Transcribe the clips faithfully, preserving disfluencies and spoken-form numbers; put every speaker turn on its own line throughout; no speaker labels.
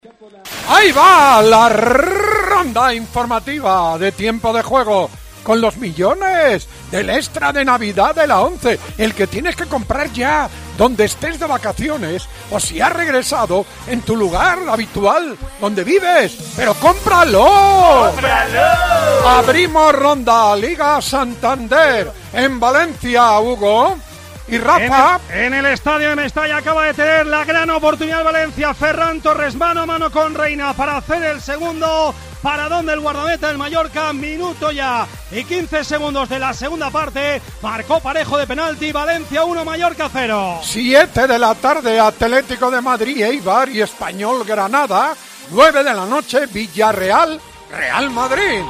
Ahí va la ronda informativa de tiempo de juego con los millones del extra de Navidad de la once, el que tienes que comprar ya donde estés de vacaciones o si has regresado en tu lugar habitual donde vives, pero cómpralo. ¡Cómpralo! Abrimos ronda Liga Santander en Valencia, Hugo. Y Rafa.
En el, en el estadio en Mestalla acaba de tener la gran oportunidad Valencia. Ferran Torres mano a mano con Reina para hacer el segundo. Para donde el guardameta del Mallorca, minuto ya y quince segundos de la segunda parte, marcó parejo de penalti, Valencia uno, Mallorca cero.
siete de la tarde, Atlético de Madrid, Eibar y Español Granada. nueve de la noche, Villarreal, Real Madrid.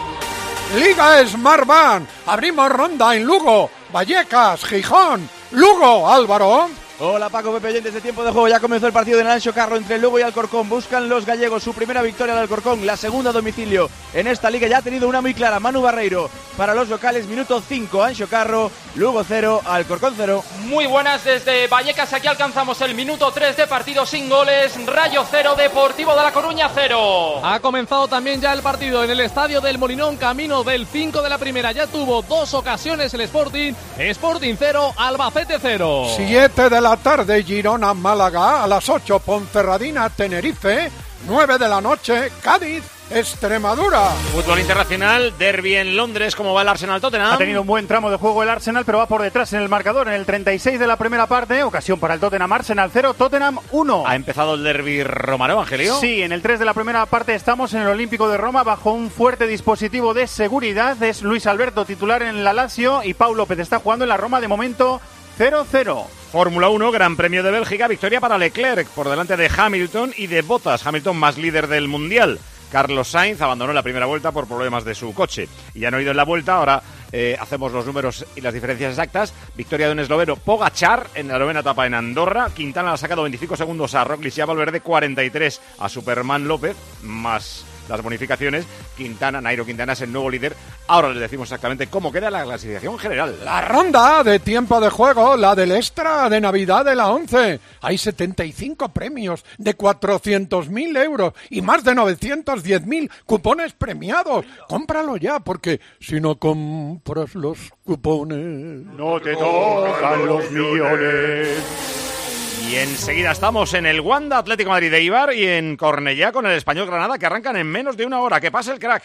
Liga Smartbank, abrimos ronda en Lugo, Vallecas, Gijón, Lugo, Álvaro.
Hola Paco, Pepe oyentes de tiempo de juego, ya comenzó el partido en el Anxo Carro entre el Lugo y Alcorcón, buscan los gallegos su primera victoria al Alcorcón, la segunda a domicilio en esta liga, ya ha tenido una muy clara, Manu Barreiro para los locales, minuto cinco, Anxo Carro, Lugo cero, Alcorcón cero.
Muy buenas desde Vallecas, aquí alcanzamos el minuto tres de partido sin goles, Rayo cero, Deportivo de La Coruña cero.
Ha comenzado también ya el partido en el estadio del Molinón, camino del cinco de la primera, ya tuvo dos ocasiones el Sporting, Sporting cero, Albacete cero.
siete de la tarde, Girona, Málaga, a las ocho, Ponferradina, Tenerife, nueve de la noche, Cádiz, Extremadura.
Fútbol internacional, derbi en Londres, ¿cómo va el Arsenal-Tottenham?
Ha tenido un buen tramo de juego el Arsenal, pero va por detrás en el marcador, en el treinta y seis de la primera parte, ocasión para el Tottenham, Arsenal cero, Tottenham uno.
¿Ha empezado el derbi romano, Angelio?
Sí, en el tres de la primera parte estamos en el Olímpico de Roma bajo un fuerte dispositivo de seguridad, es Luis Alberto titular en la Lazio y Pau López está jugando en la Roma de momento cero cero.
Fórmula uno, Gran Premio de Bélgica, victoria para Leclerc por delante de Hamilton y de Bottas, Hamilton más líder del Mundial. Carlos Sainz abandonó la primera vuelta por problemas de su coche y ya no ha ido en la vuelta, ahora eh, hacemos los números y las diferencias exactas. Victoria de un esloveno, Pogačar, en la novena etapa en Andorra. Quintana le ha sacado veinticinco segundos a Roglic y a Valverde, cuarenta y tres a Superman López, más las bonificaciones. Quintana, Nairo Quintana es el nuevo líder. Ahora les decimos exactamente cómo queda la clasificación general.
La ronda de tiempo de juego, la del extra de Navidad de la once. Hay setenta y cinco premios de cuatrocientos mil euros y más de novecientos diez mil cupones premiados. Cómpralo ya, porque si no compras los cupones,
no te tocan los millones.
Y enseguida estamos en el Wanda Atlético Madrid de Eibar y en Cornellá con el Español Granada, que arrancan en menos de una hora. ¡Que pase el crack!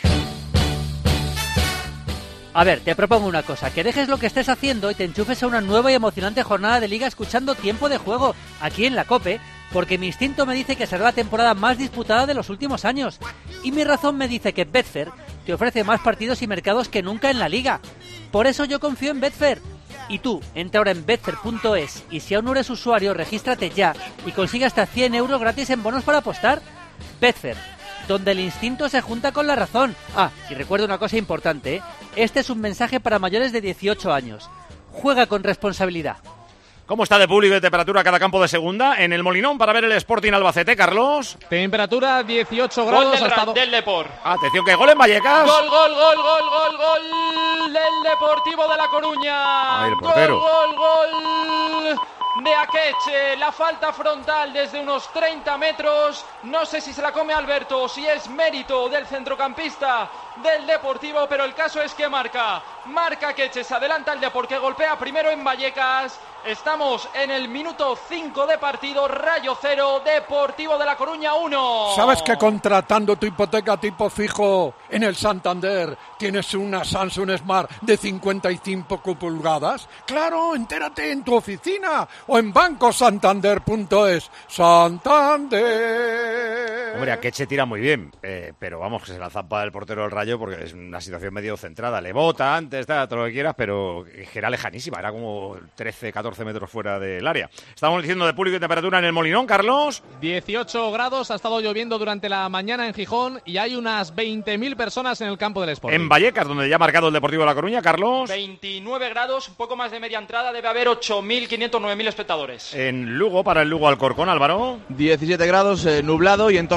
A ver, te propongo una cosa, que dejes lo que estés haciendo y te enchufes a una nueva y emocionante jornada de liga escuchando Tiempo de Juego, aquí en la COPE, porque mi instinto me dice que será la temporada más disputada de los últimos años. Y mi razón me dice que Betfair te ofrece más partidos y mercados que nunca en la liga. Por eso yo confío en Betfair. Y tú, entra ahora en betfair punto es y si aún no eres usuario, regístrate ya y consigue hasta cien euros gratis en bonos para apostar. Betfair, donde el instinto se junta con la razón. Ah, y recuerda una cosa importante, ¿eh? Este es un mensaje para mayores de dieciocho años. Juega con responsabilidad.
¿Cómo está de público y de temperatura cada campo de segunda? En el Molinón para ver el Sporting Albacete, Carlos.
Temperatura dieciocho grados.
Gol del,
hasta
del Depor.
Atención, que gol en Vallecas.
Gol, gol, gol, gol, gol, gol del Deportivo de La Coruña.
Ay, el portero.
Gol, gol, gol de Akeche. La falta frontal desde unos treinta metros. No sé si se la come Alberto o si es mérito del centrocampista del Deportivo, pero el caso es que marca. Marca Akeche, se adelanta el Depor, que golpea primero en Vallecas. Estamos en el minuto cinco de partido, Rayo cero, Deportivo de La Coruña uno.
¿Sabes que contratando tu hipoteca tipo fijo en el Santander tienes una Samsung Smart de cincuenta y cinco pulgadas? Claro, entérate en tu oficina o en banco santander punto es. Santander.
Hombre, Akeche tira muy bien, eh, pero vamos, que se la zampa el portero del Rayo porque es una situación medio centrada. Le bota antes, está todo lo que quieras, pero que era lejanísima, era como trece, catorce metros fuera del área. Estamos diciendo de público y temperatura en el Molinón, Carlos.
dieciocho grados, ha estado lloviendo durante la mañana en Gijón y hay unas veinte mil personas en el campo del Sporting.
En Vallecas, donde ya ha marcado el Deportivo de La Coruña, Carlos.
veintinueve grados, un poco más de media entrada, debe haber ocho mil quinientos, nueve mil espectadores.
En Lugo, para el Lugo Alcorcón, Álvaro.
diecisiete grados, eh, nublado y en torno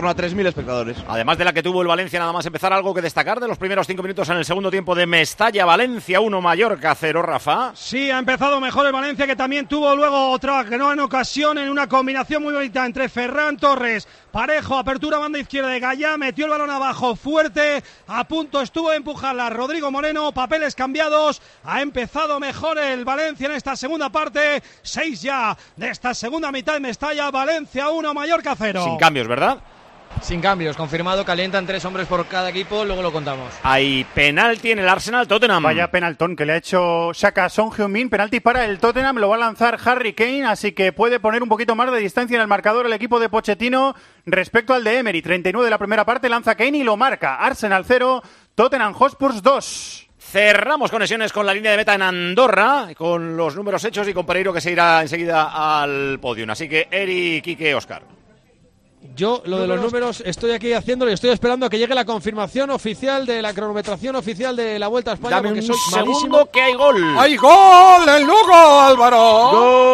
torno a tres mil espectadores.
Además de la que tuvo el Valencia, nada más empezar, algo que destacar de los primeros cinco minutos en el segundo tiempo de Mestalla, Valencia uno, Mallorca cero, Rafa.
Sí, ha empezado mejor el Valencia, que también tuvo luego otra gran ocasión en una combinación muy bonita entre Ferran Torres, Parejo, apertura banda izquierda de Gallá, metió el balón abajo fuerte, a punto estuvo de empujarla Rodrigo Moreno, papeles cambiados, ha empezado mejor el Valencia en esta segunda parte, seis ya de esta segunda mitad de Mestalla, Valencia uno, Mallorca cero.
Sin cambios, ¿verdad?
Sin cambios, confirmado, calientan tres hombres por cada equipo, luego lo contamos.
Hay penalti en el Arsenal Tottenham.
Vaya penaltón que le ha hecho Xhaka a Son Heung-min, penalti para el Tottenham, lo va a lanzar Harry Kane, así que puede poner un poquito más de distancia en el marcador el equipo de Pochettino respecto al de Emery. treinta y nueve de la primera parte, lanza Kane y lo marca. Arsenal cero, Tottenham Hotspur dos.
Cerramos conexiones con la línea de meta en Andorra, con los números hechos y con Pereiro, que se irá enseguida al podio. Así que Eri, Quique, Óscar.
Yo, lo de los números, estoy aquí haciéndolo y estoy esperando a que llegue la confirmación oficial de la cronometración oficial de la Vuelta a España.
Dame
porque
un
soy
segundo
malísimo.
Que hay gol.
¡Hay gol! ¡El Lugo, Álvaro!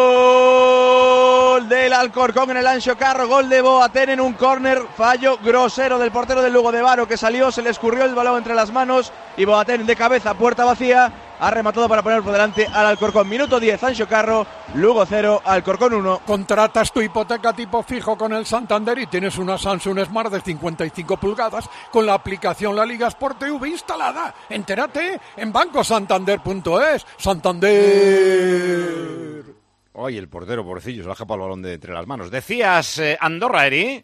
Gol del Alcorcón en el Anxo Carro, gol de Boateng en un córner, fallo grosero del portero del Lugo, de Varo, que salió, se le escurrió el balón entre las manos y Boateng de cabeza, puerta vacía, ha rematado para poner por delante al Alcorcón. Minuto diez, Anxo Carro, Lugo cero, Alcorcón uno.
Contratas tu hipoteca tipo fijo con el Santander y tienes una Samsung Smart de cincuenta y cinco pulgadas con la aplicación La Liga Sport T V instalada. Entérate en banco santander punto es. Santander.
Ay, el portero, pobrecillo, se le ha escapado el balón de entre las manos. Decías eh, Andorra, Eri.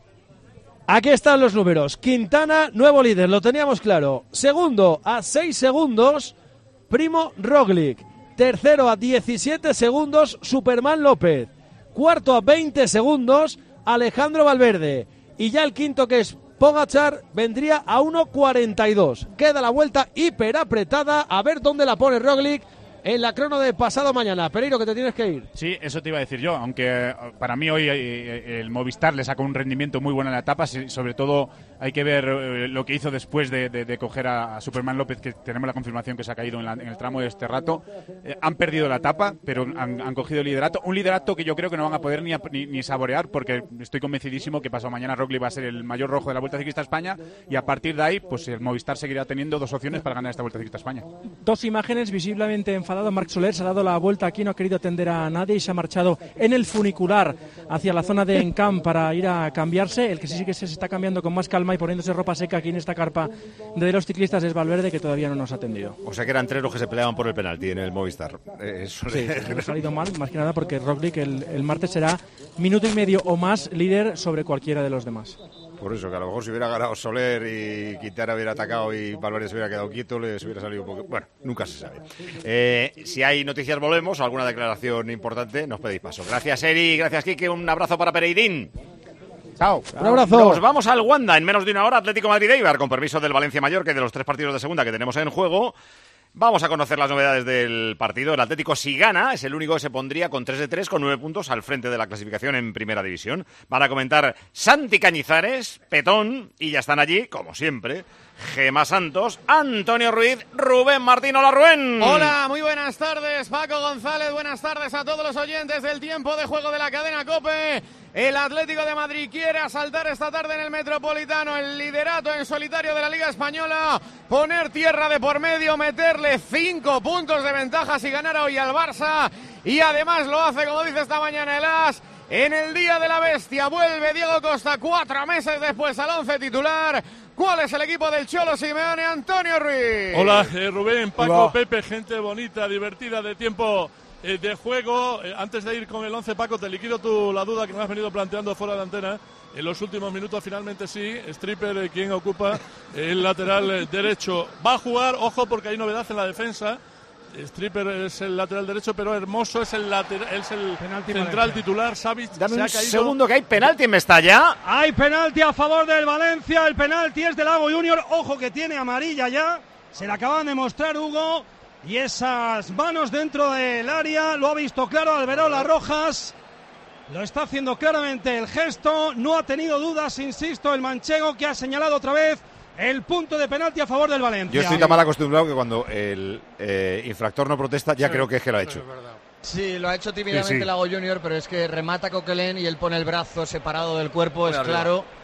Aquí están los números. Quintana, nuevo líder, lo teníamos claro. Segundo, a seis segundos, Primo Roglic. Tercero, a diecisiete segundos, Superman López. Cuarto, a veinte segundos, Alejandro Valverde. Y ya el quinto, que es Pogačar, vendría a uno cuarenta y dos. Queda la vuelta hiper apretada. A ver dónde la pone Roglic en la crono de pasado mañana. Pereiro, que te tienes que ir.
Sí, eso te iba a decir yo, aunque para mí hoy el Movistar le sacó un rendimiento muy bueno en la etapa, sobre todo hay que ver lo que hizo después de, de, de coger a Superman López, que tenemos la confirmación que se ha caído en, la, en el tramo de este rato. Eh, han perdido la etapa, pero han, han cogido el liderato, un liderato que yo creo que no van a poder ni, ni, ni saborear, porque estoy convencidísimo que pasado mañana Roglic va a ser el mayor rojo de la Vuelta Ciclista a España, y a partir de ahí pues el Movistar seguirá teniendo dos opciones para ganar esta Vuelta Ciclista a España.
Dos imágenes, visiblemente enfadado Marc Soler, se ha dado la vuelta aquí, no ha querido atender a nadie y se ha marchado en el funicular hacia la zona de Encamp para ir a cambiarse. El que sí que se está cambiando con más calma y poniéndose ropa seca aquí en esta carpa de los ciclistas es Valverde, que todavía no nos ha atendido.
O sea que eran tres los que se peleaban por el penalti en el Movistar. Eh, eso
sí, le... ha salido mal, más que nada porque Roglic el, el martes será minuto y medio o más líder sobre cualquiera de los demás.
Por eso, que a lo mejor si hubiera ganado Soler y Quintana hubiera atacado y Valverde se hubiera quedado quieto, les hubiera salido un poco... Bueno, nunca se sabe. Eh, si hay noticias, volvemos. Alguna declaración importante, nos pedís paso. Gracias, Eri. Gracias, Quique. Un abrazo para Pereirín.
Chao. Un abrazo.
Nos vamos al Wanda en menos de una hora. Atlético Madrid-Eibar, con permiso del Valencia-Mallorca y de los tres partidos de segunda que tenemos en juego. Vamos a conocer las novedades del partido. El Atlético, si gana, es el único que se pondría con tres de tres, con nueve puntos al frente de la clasificación en Primera División. Van a comentar Santi Cañizares, Petón, y ya están allí, como siempre, Gema Santos, Antonio Ruiz, Rubén Martín. Hola, Rubén.
Hola, muy buenas tardes, Paco González. Buenas tardes a todos los oyentes del tiempo de juego de la cadena COPE. El Atlético de Madrid quiere asaltar esta tarde en el Metropolitano el liderato en solitario de la Liga Española, poner tierra de por medio, meterle cinco puntos de ventaja si ganara hoy al Barça, y además lo hace, como dice esta mañana el As, en el día de la bestia. Vuelve Diego Costa cuatro meses después al once titular. ¿Cuál es el equipo del Cholo Simeone? Antonio Ruiz.
Hola, eh, Rubén, Paco,
Hola.
Pepe, gente bonita, divertida, de tiempo eh, de juego. Eh, antes de ir con el once, Paco, te liquido tú la duda que me has venido planteando fuera de antena. En los últimos minutos, finalmente sí, Stripper, eh, quien ocupa el lateral eh, derecho, va a jugar. Ojo, porque hay novedad en la defensa. Stripper es el lateral derecho, pero Hermoso es el lateral, es el penalti central titular. Savic
Dame
se
un
ha caído.
segundo, que hay penalti en Mestalla.
Hay penalti a favor del Valencia. El penalti es del Lago Junior. Ojo, que tiene amarilla ya. Se la acaban de mostrar Hugo. Y esas manos dentro del área. Lo ha visto claro Alberola Rojas. Lo está haciendo claramente el gesto. No ha tenido dudas, insisto, el manchego, que ha señalado otra vez el punto de penalti a favor del Valencia.
Yo estoy tan mal acostumbrado que cuando el eh, infractor no protesta, ya sí, creo que es que lo ha hecho.
Sí, lo ha hecho tímidamente
sí, sí.
Lago Junior, pero es que remata Coquelin y él pone el brazo separado del cuerpo, es
arriba.
claro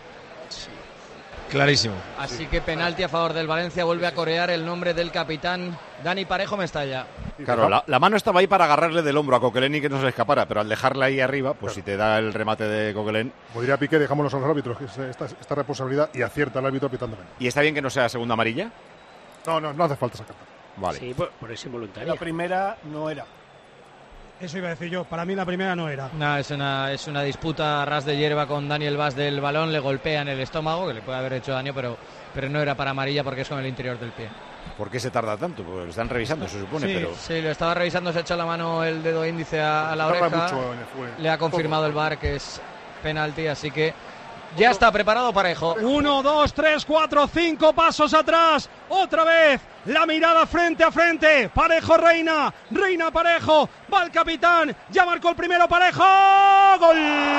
Clarísimo. Así que penalti a favor del Valencia, vuelve a corear el nombre del capitán Dani Parejo Mestalla.
Claro, la, la mano estaba ahí para agarrarle del hombro a Coquelin y que no se le escapara, pero al dejarla ahí arriba, pues claro, si te da el remate de Coquelin.
Como diría Piqué, dejámonos a los árbitros esta, esta responsabilidad y acierta el árbitro pitando.
¿Y está bien que no sea segunda amarilla?
No, no, no hace falta sacarla.
Vale.
Sí, por, por eso involuntaria.
La primera no era. Eso iba a decir yo, para mí la primera no era.
No, es una, es una disputa a ras de hierba con Daniel Vaz del balón, le golpea en el estómago, que le puede haber hecho daño, pero, pero no era para amarilla porque es con el interior del pie.
¿Por qué se tarda tanto? Porque lo están revisando, se supone,
sí,
pero...
Sí, lo estaba revisando, se ha echado la mano el dedo índice a, a la oreja, mucho, le ha confirmado el V A R que es penalti, así que ya está preparado Parejo.
Uno, dos, tres, cuatro, cinco pasos atrás. Otra vez la mirada frente a frente. Parejo Reina. Reina Parejo. Va el capitán. Ya marcó el primero Parejo. ¡Gol!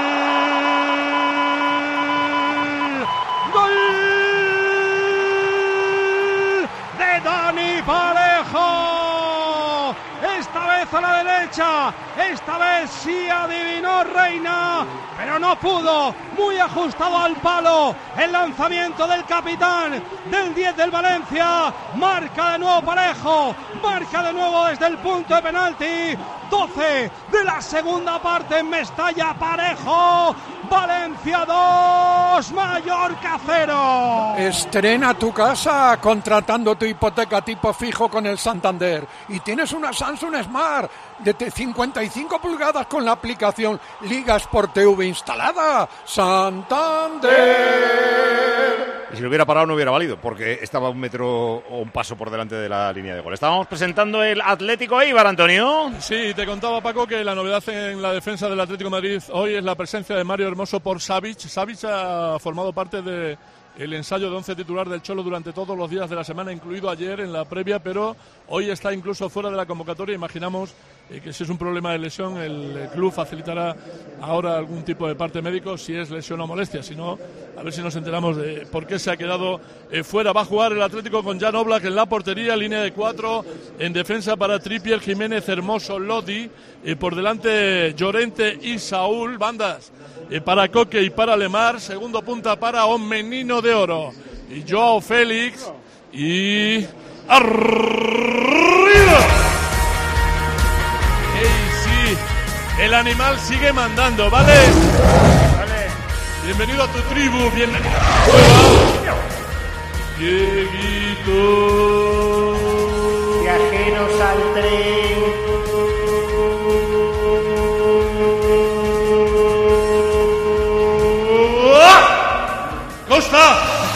¡Gol! De Dani Parejo. Esta vez a la derecha. Esta vez sí adivinó Reina, pero no pudo. Muy ajustado al palo. El lanzamiento del capitán del diez del Valencia. Marca de nuevo Parejo. Marca de nuevo desde el punto de penalti. doce de la segunda parte en Mestalla. Parejo. Valencia dos, Mallorca cero.
Estrena tu casa contratando tu hipoteca tipo fijo con el Santander y tienes una Samsung Smart de cincuenta y cinco pulgadas con la aplicación Liga Sport T V instalada. Santander.
Y si lo hubiera parado no hubiera valido, porque estaba un metro o un paso por delante de la línea de gol. Estábamos presentando el Atlético Eibar, Antonio.
Sí, te contaba, Paco, que la novedad en la defensa del Atlético de Madrid hoy es la presencia de Mario Hermoso por Savic. Savic ha formado parte de el ensayo de once titular del Cholo durante todos los días de la semana, incluido ayer en la previa, pero hoy está incluso fuera de la convocatoria. Imaginamos eh, que si es un problema de lesión, el, el club facilitará ahora algún tipo de parte médico, si es lesión o molestia. Si no, a ver si nos enteramos de por qué se ha quedado eh, fuera. Va a jugar el Atlético con Jan Oblak en la portería, línea de cuatro, en defensa para Trippier, Jiménez, Hermoso, Lodi, eh, por delante Llorente y Saúl, bandas eh, para Coque y para Lemar, segundo punta para Menino de Oro y Joao Félix y arriba. ¡Ey, sí! El animal sigue mandando, ¿vale? Vale. Bienvenido a tu tribu, bienvenido a tu cueva. Dieguito.
Viajeros al tren.
¡Costa!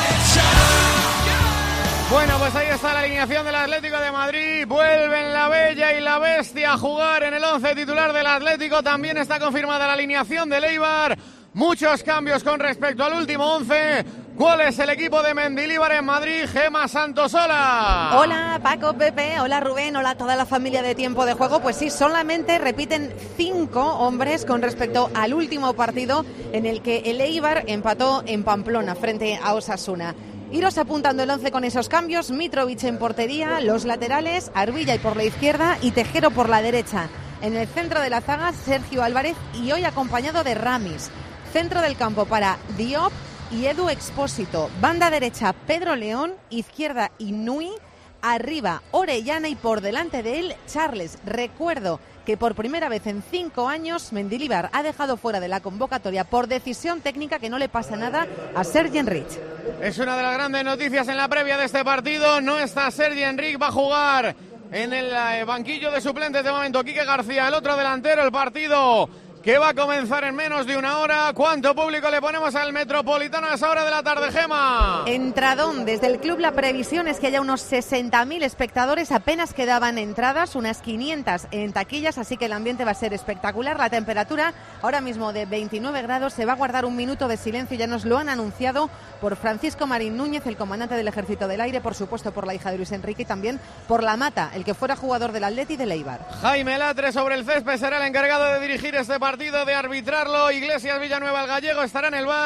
Bueno, pues ahí está la alineación del Atlético de Madrid. Vuelven la Bella y la Bestia a jugar en el once titular del Atlético. También está confirmada la alineación del Eibar. Muchos cambios con respecto al último once. ¿Cuál es el equipo de Mendilibar en Madrid? Gema Santosola.
Hola Paco, Pepe, hola Rubén, hola toda la familia de Tiempo de Juego. Pues sí, solamente repiten cinco hombres con respecto al último partido en el que el Eibar empató en Pamplona frente a Osasuna. Iros apuntando el once con esos cambios: Mitrovic en portería, los laterales, Arbilla por la izquierda y Tejero por la derecha. En el centro de la zaga, Sergio Álvarez y hoy acompañado de Ramis. Centro del campo para Diop y Edu Expósito. Banda derecha, Pedro León. Izquierda, Inui. Arriba, Orellana y por delante de él, Charles. Recuerdo que por primera vez en cinco años Mendilibar ha dejado fuera de la convocatoria por decisión técnica, que no le pasa nada a Sergi Enrich.
Es una de las grandes noticias en la previa de este partido. No está Sergi Enrich, va a jugar en el eh, banquillo de suplentes de momento Quique García, el otro delantero. El partido que va a comenzar en menos de una hora. ¿Cuánto público le ponemos al Metropolitano a esa hora de la tarde, Gema?
Entradón. Desde el club la previsión es que haya unos sesenta mil espectadores. Apenas quedaban entradas, unas quinientas en taquillas, así que el ambiente va a ser espectacular. La temperatura ahora mismo de veintinueve grados. Se va a guardar un minuto de silencio, ya nos lo han anunciado por Francisco Marín Núñez, el comandante del Ejército del Aire, por supuesto por la hija de Luis Enrique y también por la Mata, el que fuera jugador del Atleti y del Eibar.
Jaime Latre sobre el césped será el encargado de dirigir este partido, de arbitrarlo. Iglesias Villanueva, el gallego, estará en el bar.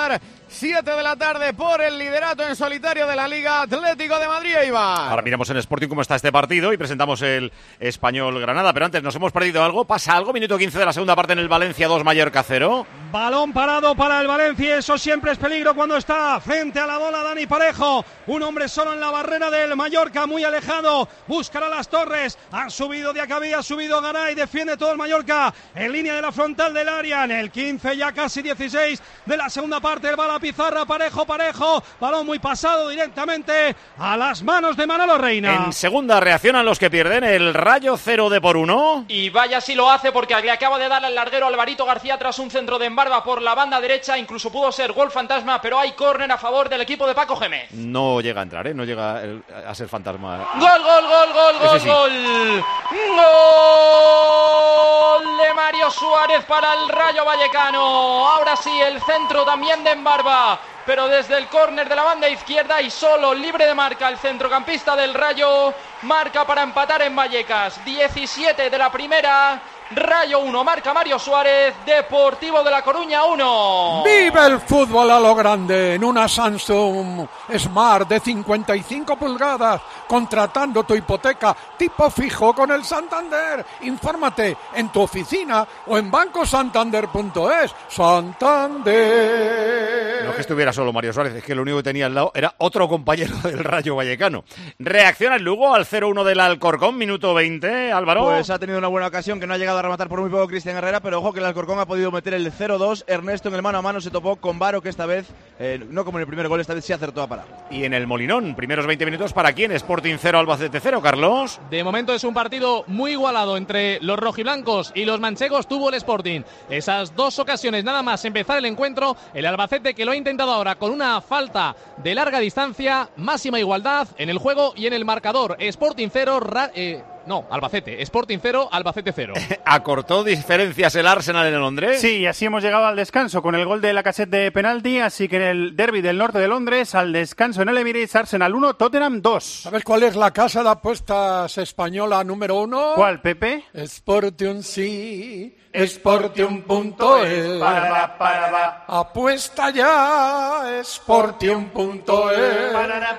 siete de la tarde por el liderato en solitario de la Liga Atlético de Madrid, Eibar.
Ahora miramos en Sporting cómo está este partido y presentamos el Español-Granada, pero antes nos hemos perdido algo. ¿Pasa algo? Minuto quince de la segunda parte en el Valencia dos, Mallorca cero.
Balón parado para el Valencia, eso siempre es peligro cuando está frente a la bola Dani Parejo. Un hombre solo en la barrera del Mallorca, muy alejado, buscará las torres. Han subido Diacabí, ha subido Garay, defiende todo el Mallorca en línea de la frontal del área. En el quince, ya casi dieciséis de la segunda parte, el bala pizarra, Parejo, Parejo, balón muy pasado directamente a las manos de Manolo Reina.
En segunda reaccionan los que pierden, el Rayo cero de por uno.
Y vaya si lo hace, porque le acaba de dar el larguero Alvarito García tras un centro de Embarba por la banda derecha, incluso pudo ser gol fantasma, pero hay córner a favor del equipo de Paco Gémez.
No llega a entrar, ¿eh? No llega a ser fantasma.
Gol, gol, gol, gol, gol,
sí.
gol. Gol de Mario Suárez para el Rayo Vallecano. Ahora sí, el centro también de Embarba, pero desde el córner de la banda izquierda y solo libre de marca el centrocampista del Rayo. Marca para empatar en Vallecas. diecisiete de la primera. Rayo uno, marca Mario Suárez, Deportivo de La Coruña uno.
¡Vive el fútbol a lo grande! En una Samsung Smart de cincuenta y cinco pulgadas, contratando tu hipoteca tipo fijo con el Santander. Infórmate en tu oficina o en banco santander punto es. Santander.
No es que estuviera solo Mario Suárez, es que lo único que tenía al lado era otro compañero del Rayo Vallecano. Reacciona el Lugo al cero uno del Alcorcón, minuto veinte, Álvaro.
Pues ha tenido una buena ocasión que no ha llegado a rematar por muy poco Cristian Herrera, pero ojo que el Alcorcón ha podido meter el cero dos. Ernesto en el mano a mano se topó con Varo, que esta vez, eh, no como en el primer gol, esta vez sí acertó a parar.
Y en el Molinón, primeros veinte minutos, ¿para quién? Sporting cero, Albacete cero, Carlos.
De momento es un partido muy igualado entre los rojiblancos y los manchegos. Tuvo el Sporting esas dos ocasiones nada más empezar el encuentro. El Albacete, que lo ha intentado ahora con una falta de larga distancia, máxima igualdad en el juego y en el marcador. Sporting cero, ra- eh, no, Albacete, Sporting cero, Albacete cero.
¿Acortó diferencias el Arsenal en el Londres?
Sí, y así hemos llegado al descanso con el gol de Lacazette de penalti, así que en el derbi del norte de Londres, al descanso en el Emirates, Arsenal uno, Tottenham dos.
¿Sabes cuál es la casa de apuestas española número uno?
¿Cuál, Pepe?
Sportium, sí, Sportium punto es. Apuesta ya, Sportium punto es.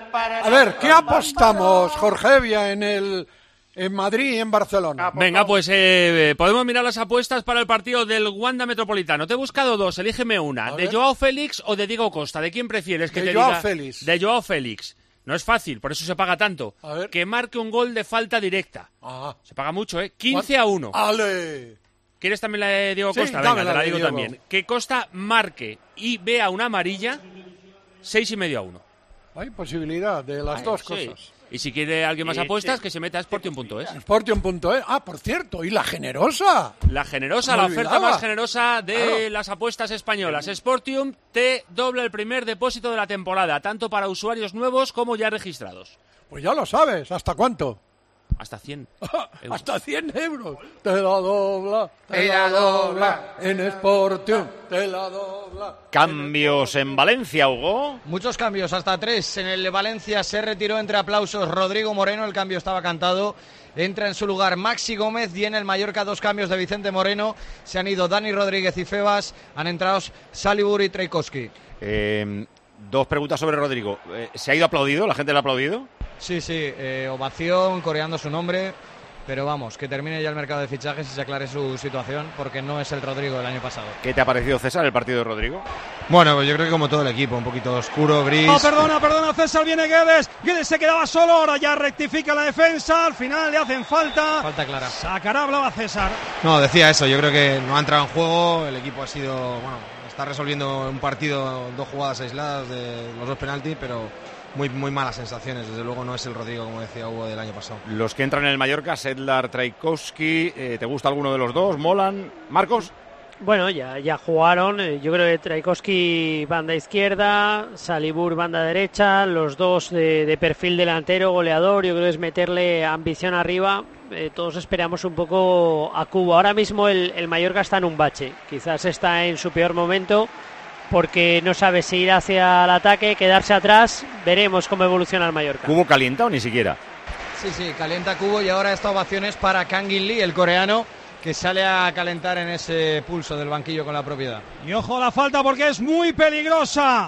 A ver, ¿qué apostamos, Jorge Evia, en el... en Madrid y en Barcelona?
Venga, pues eh, podemos mirar las apuestas para el partido del Wanda Metropolitano. Te he buscado dos, elígeme una. ¿De Joao Félix o de Diego Costa? ¿De quién prefieres que
de
te
Joao
diga?
Félix.
De Joao Félix. No es fácil, por eso se paga tanto. Que marque un gol de falta directa.
Ah.
Se paga mucho, ¿eh? quince a uno.
¡Ale!
¿Quieres también la de Diego
Sí,
Costa?
dame
Venga,
la
te la
de
digo
Diego.
también. Que Costa marque y vea una amarilla, seis y medio a uno.
Hay posibilidad de las
Ay,
dos
sí.
cosas.
Y si quiere alguien más
Sí,
apuestas,
sí.
que se meta a Sportium punto es.
Sportium punto es. Ah, por cierto, y la generosa.
La generosa,
Me
la oferta
olvidaba.
más generosa de
Claro.
las apuestas españolas. Sportium te dobla el primer depósito de la temporada, tanto para usuarios nuevos como ya registrados.
Pues ya lo sabes. ¿Hasta cuánto?
Hasta cien.
Hasta cien euros. Te la dobla, te
Te
la
la
dobla. En Sportium, te la dobla.
Cambios en Valencia, Hugo.
Muchos cambios, hasta tres. En el Valencia se retiró entre aplausos Rodrigo Moreno, el cambio estaba cantado. Entra en su lugar Maxi Gómez y en el Mallorca dos cambios de Vicente Moreno. Se han ido Dani Rodríguez y Febas, han entrado Salibur y Trejkovski.
Eh, dos preguntas sobre Rodrigo. Eh, ¿Se ha ido aplaudido? ¿La gente le ha aplaudido?
Sí, sí, eh, ovación, coreando su nombre. Pero vamos, que termine ya el mercado de fichajes y se aclare su situación, porque no es el Rodrigo del año pasado.
¿Qué te ha parecido, César, el partido de Rodrigo?
Bueno, pues yo creo que como todo el equipo, un poquito oscuro, gris.
Oh, perdona, perdona, César, viene Guedes. Guedes se quedaba solo, ahora ya rectifica la defensa. Al final le hacen falta.
Falta clara.
Sacará, hablaba César.
No, decía eso, yo creo que no ha entrado en juego, el equipo ha sido, bueno, está resolviendo un partido, dos jugadas aisladas de los dos penaltis, pero muy, muy malas sensaciones, desde luego no es el Rodrigo, como decía Hugo, del año pasado.
Los que entran en el Mallorca, Sedlar, Trejkovski, eh, ¿te gusta alguno de los dos? ¿Molan? ¿Marcos?
Bueno, ya, ya jugaron. eh, Yo creo que Trejkovski banda izquierda, Salibur banda derecha, los dos de, de perfil delantero, goleador. Yo creo que es meterle ambición arriba. Eh, todos esperamos un poco a Cubo. Ahora mismo el, el Mallorca está en un bache. Quizás está en su peor momento porque no sabe si ir hacia el ataque, quedarse atrás. Veremos cómo evoluciona el Mallorca.
¿Cubo calienta o ni siquiera?
Sí, sí, calienta Cubo y ahora esta ovación es para Kang In Lee, el coreano, que sale a calentar en ese pulso del banquillo con la propiedad.
Y ojo a la falta porque es muy peligrosa.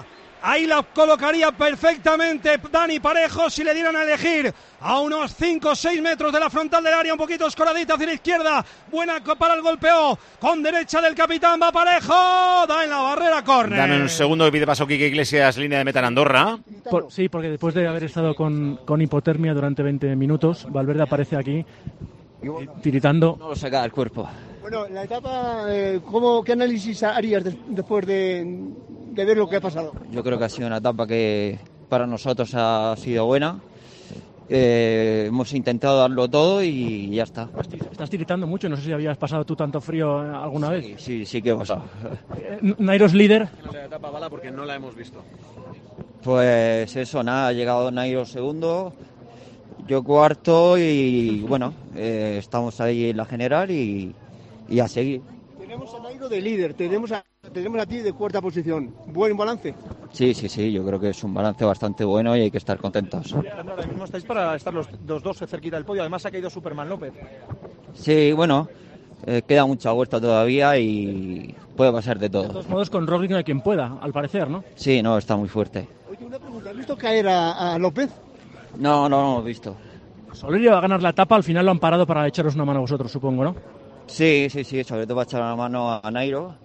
Ahí la colocaría perfectamente Dani Parejo si le dieran a elegir a unos cinco o seis metros de la frontal del área, un poquito escoradita hacia la izquierda. Buena para el golpeo con derecha del capitán, va Parejo, da en la barrera, córner.
Dame un segundo que pide paso Quique Iglesias, línea de meta en Andorra.
Por, sí, porque después de haber estado con, con hipotermia durante veinte minutos, Valverde aparece aquí eh, tiritando.
No lo saca del cuerpo.
Bueno, la etapa, eh, ¿cómo, ¿qué análisis harías de, después de, de ver lo que ha pasado?
Yo creo que ha sido una etapa que para nosotros ha sido buena. Eh, hemos intentado darlo todo y ya está.
Estás tiritando mucho, no sé si habías pasado tú tanto frío alguna
sí,
vez.
Sí, sí que he pasado.
Nairo es líder.
La etapa bala porque no la hemos visto.
Pues eso, nada, ha llegado Nairo segundo, yo cuarto y bueno, eh, estamos ahí en la general y, y a seguir.
Tenemos a Nairo de líder, tenemos a, tenemos a ti de cuarta posición. ¿Buen balance?
Sí, sí, sí, yo creo que es un balance bastante bueno y hay que estar contentos.
Ahora mismo estáis para estar los, los dos cerquita del podio, además ha caído Superman López.
Sí, bueno, eh, queda mucha vuelta todavía y puede pasar de todo.
De todos modos, con Roglic no hay quien pueda, al parecer, ¿no?
Sí, no, está muy fuerte.
Oye, una pregunta, ¿has visto caer a, a López?
No, no, no lo he visto.
Soler iba a ganar la etapa, al final lo han parado para echaros una mano a vosotros, supongo, ¿no?
Sí, sí, sí, sobre todo para echar una mano a Nairo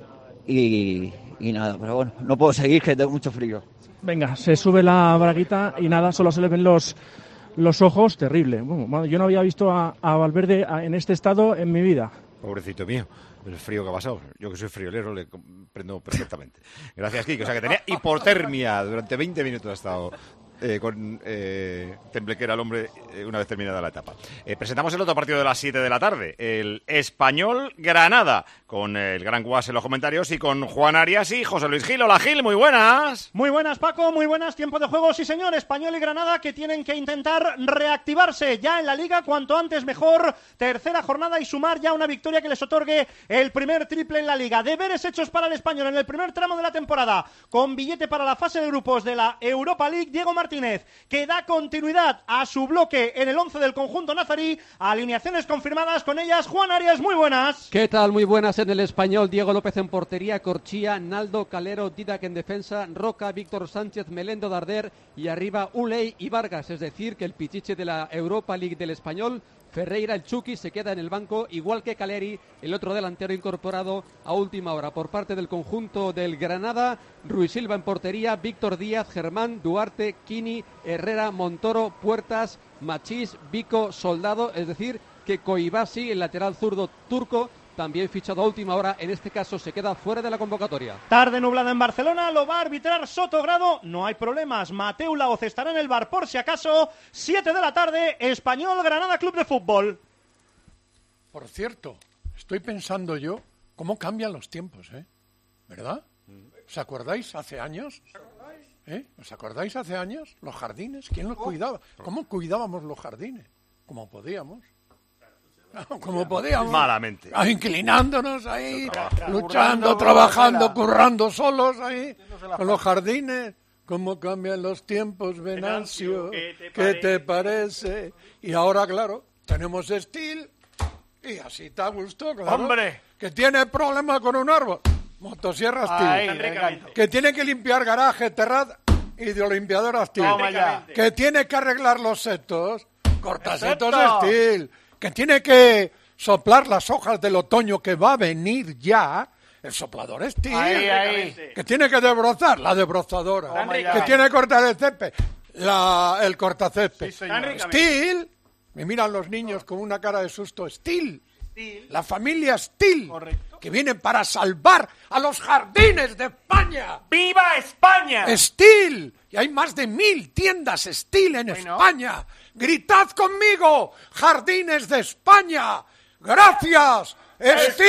y, y nada, pero bueno, no puedo seguir que tengo mucho frío.
Venga, se sube la braguita y nada, solo se le ven los, los ojos, terrible. Bueno, yo no había visto a, a Valverde en este estado en mi vida.
Pobrecito mío, el frío que ha pasado. Yo que soy friolero le comprendo perfectamente. Gracias, Kiko. O sea que tenía hipotermia durante veinte minutos ha estado eh, con eh, temblequera el hombre eh, una vez terminada la etapa. Eh, presentamos el otro partido de las siete de la tarde, el Español-Granada, con el gran Guas en los comentarios y con Juan Arias y José Luis Gil. Hola, Gil, muy buenas.
Muy buenas, Paco, muy buenas. Tiempo de juego, sí señor. Español y Granada que tienen que intentar reactivarse ya en la Liga, cuanto antes mejor. Tercera jornada y sumar ya una victoria que les otorgue el primer triple en la Liga. Deberes hechos para el Español en el primer tramo de la temporada, con billete para la fase de grupos de la Europa League. Diego Martínez, que da continuidad a su bloque en el once del conjunto nazarí. Alineaciones confirmadas, con ellas Juan Arias, muy buenas.
¿Qué tal? Muy buenas. En el Español, Diego López en portería, Corchía, Naldo, Calero, Didac en defensa, Roca, Víctor Sánchez, Melendo, Darder y arriba Uley y Vargas. Es decir, que el pichiche de la Europa League del Español, Ferreira, el Chucky, se queda en el banco, igual que Caleri, el otro delantero incorporado a última hora. Por parte del conjunto del Granada, Ruiz Silva en portería, Víctor Díaz, Germán, Duarte, Kini, Herrera, Montoro, Puertas, Machís, Vico, Soldado. Es decir, que Koibasi, el lateral zurdo turco, también fichado a última hora, en este caso se queda fuera de la convocatoria.
Tarde nublada en Barcelona, lo va a arbitrar Sotogrado, no hay problemas. Mateu Laoz estará en el bar por si acaso. Siete de la tarde, Español Granada Club de Fútbol.
Por cierto, estoy pensando yo cómo cambian los tiempos, ¿eh? ¿Verdad? ¿Os acordáis hace años? ¿Eh? ¿Os acordáis hace años? Los jardines, ¿quién los cuidaba? ¿Cómo cuidábamos los jardines? Como podíamos. Como podíamos.
Malamente.
Inclinándonos ahí, luchando, trabajando, currando solos ahí, con los jardines. ¿Cómo cambian los tiempos, Venancio? ¿Qué te, ¿Qué te parece? Y ahora, claro, tenemos Steel y así te gustó, claro.
¡Hombre!
Que tiene problemas con un árbol. Motosierra Steel. Que tiene que limpiar garaje, terrat y de limpiadora Steel. Que tiene que arreglar los setos. Cortasetos Steel. Que tiene que soplar las hojas del otoño que va a venir ya, el soplador Steel.
Ahí, ahí.
Que tiene que debrozar, la debrozadora. Que tiene que cortar el césped, la, el cortacésped.
Sí,
Steel. Me miran los niños con una cara de susto. Steel. Steel. La familia Steel. Correcto. Que viene para salvar a los jardines de España.
¡Viva España!
Steel. Y hay más de mil tiendas Steel en bueno. España. Gritad conmigo, Jardines de España. Gracias, Steel.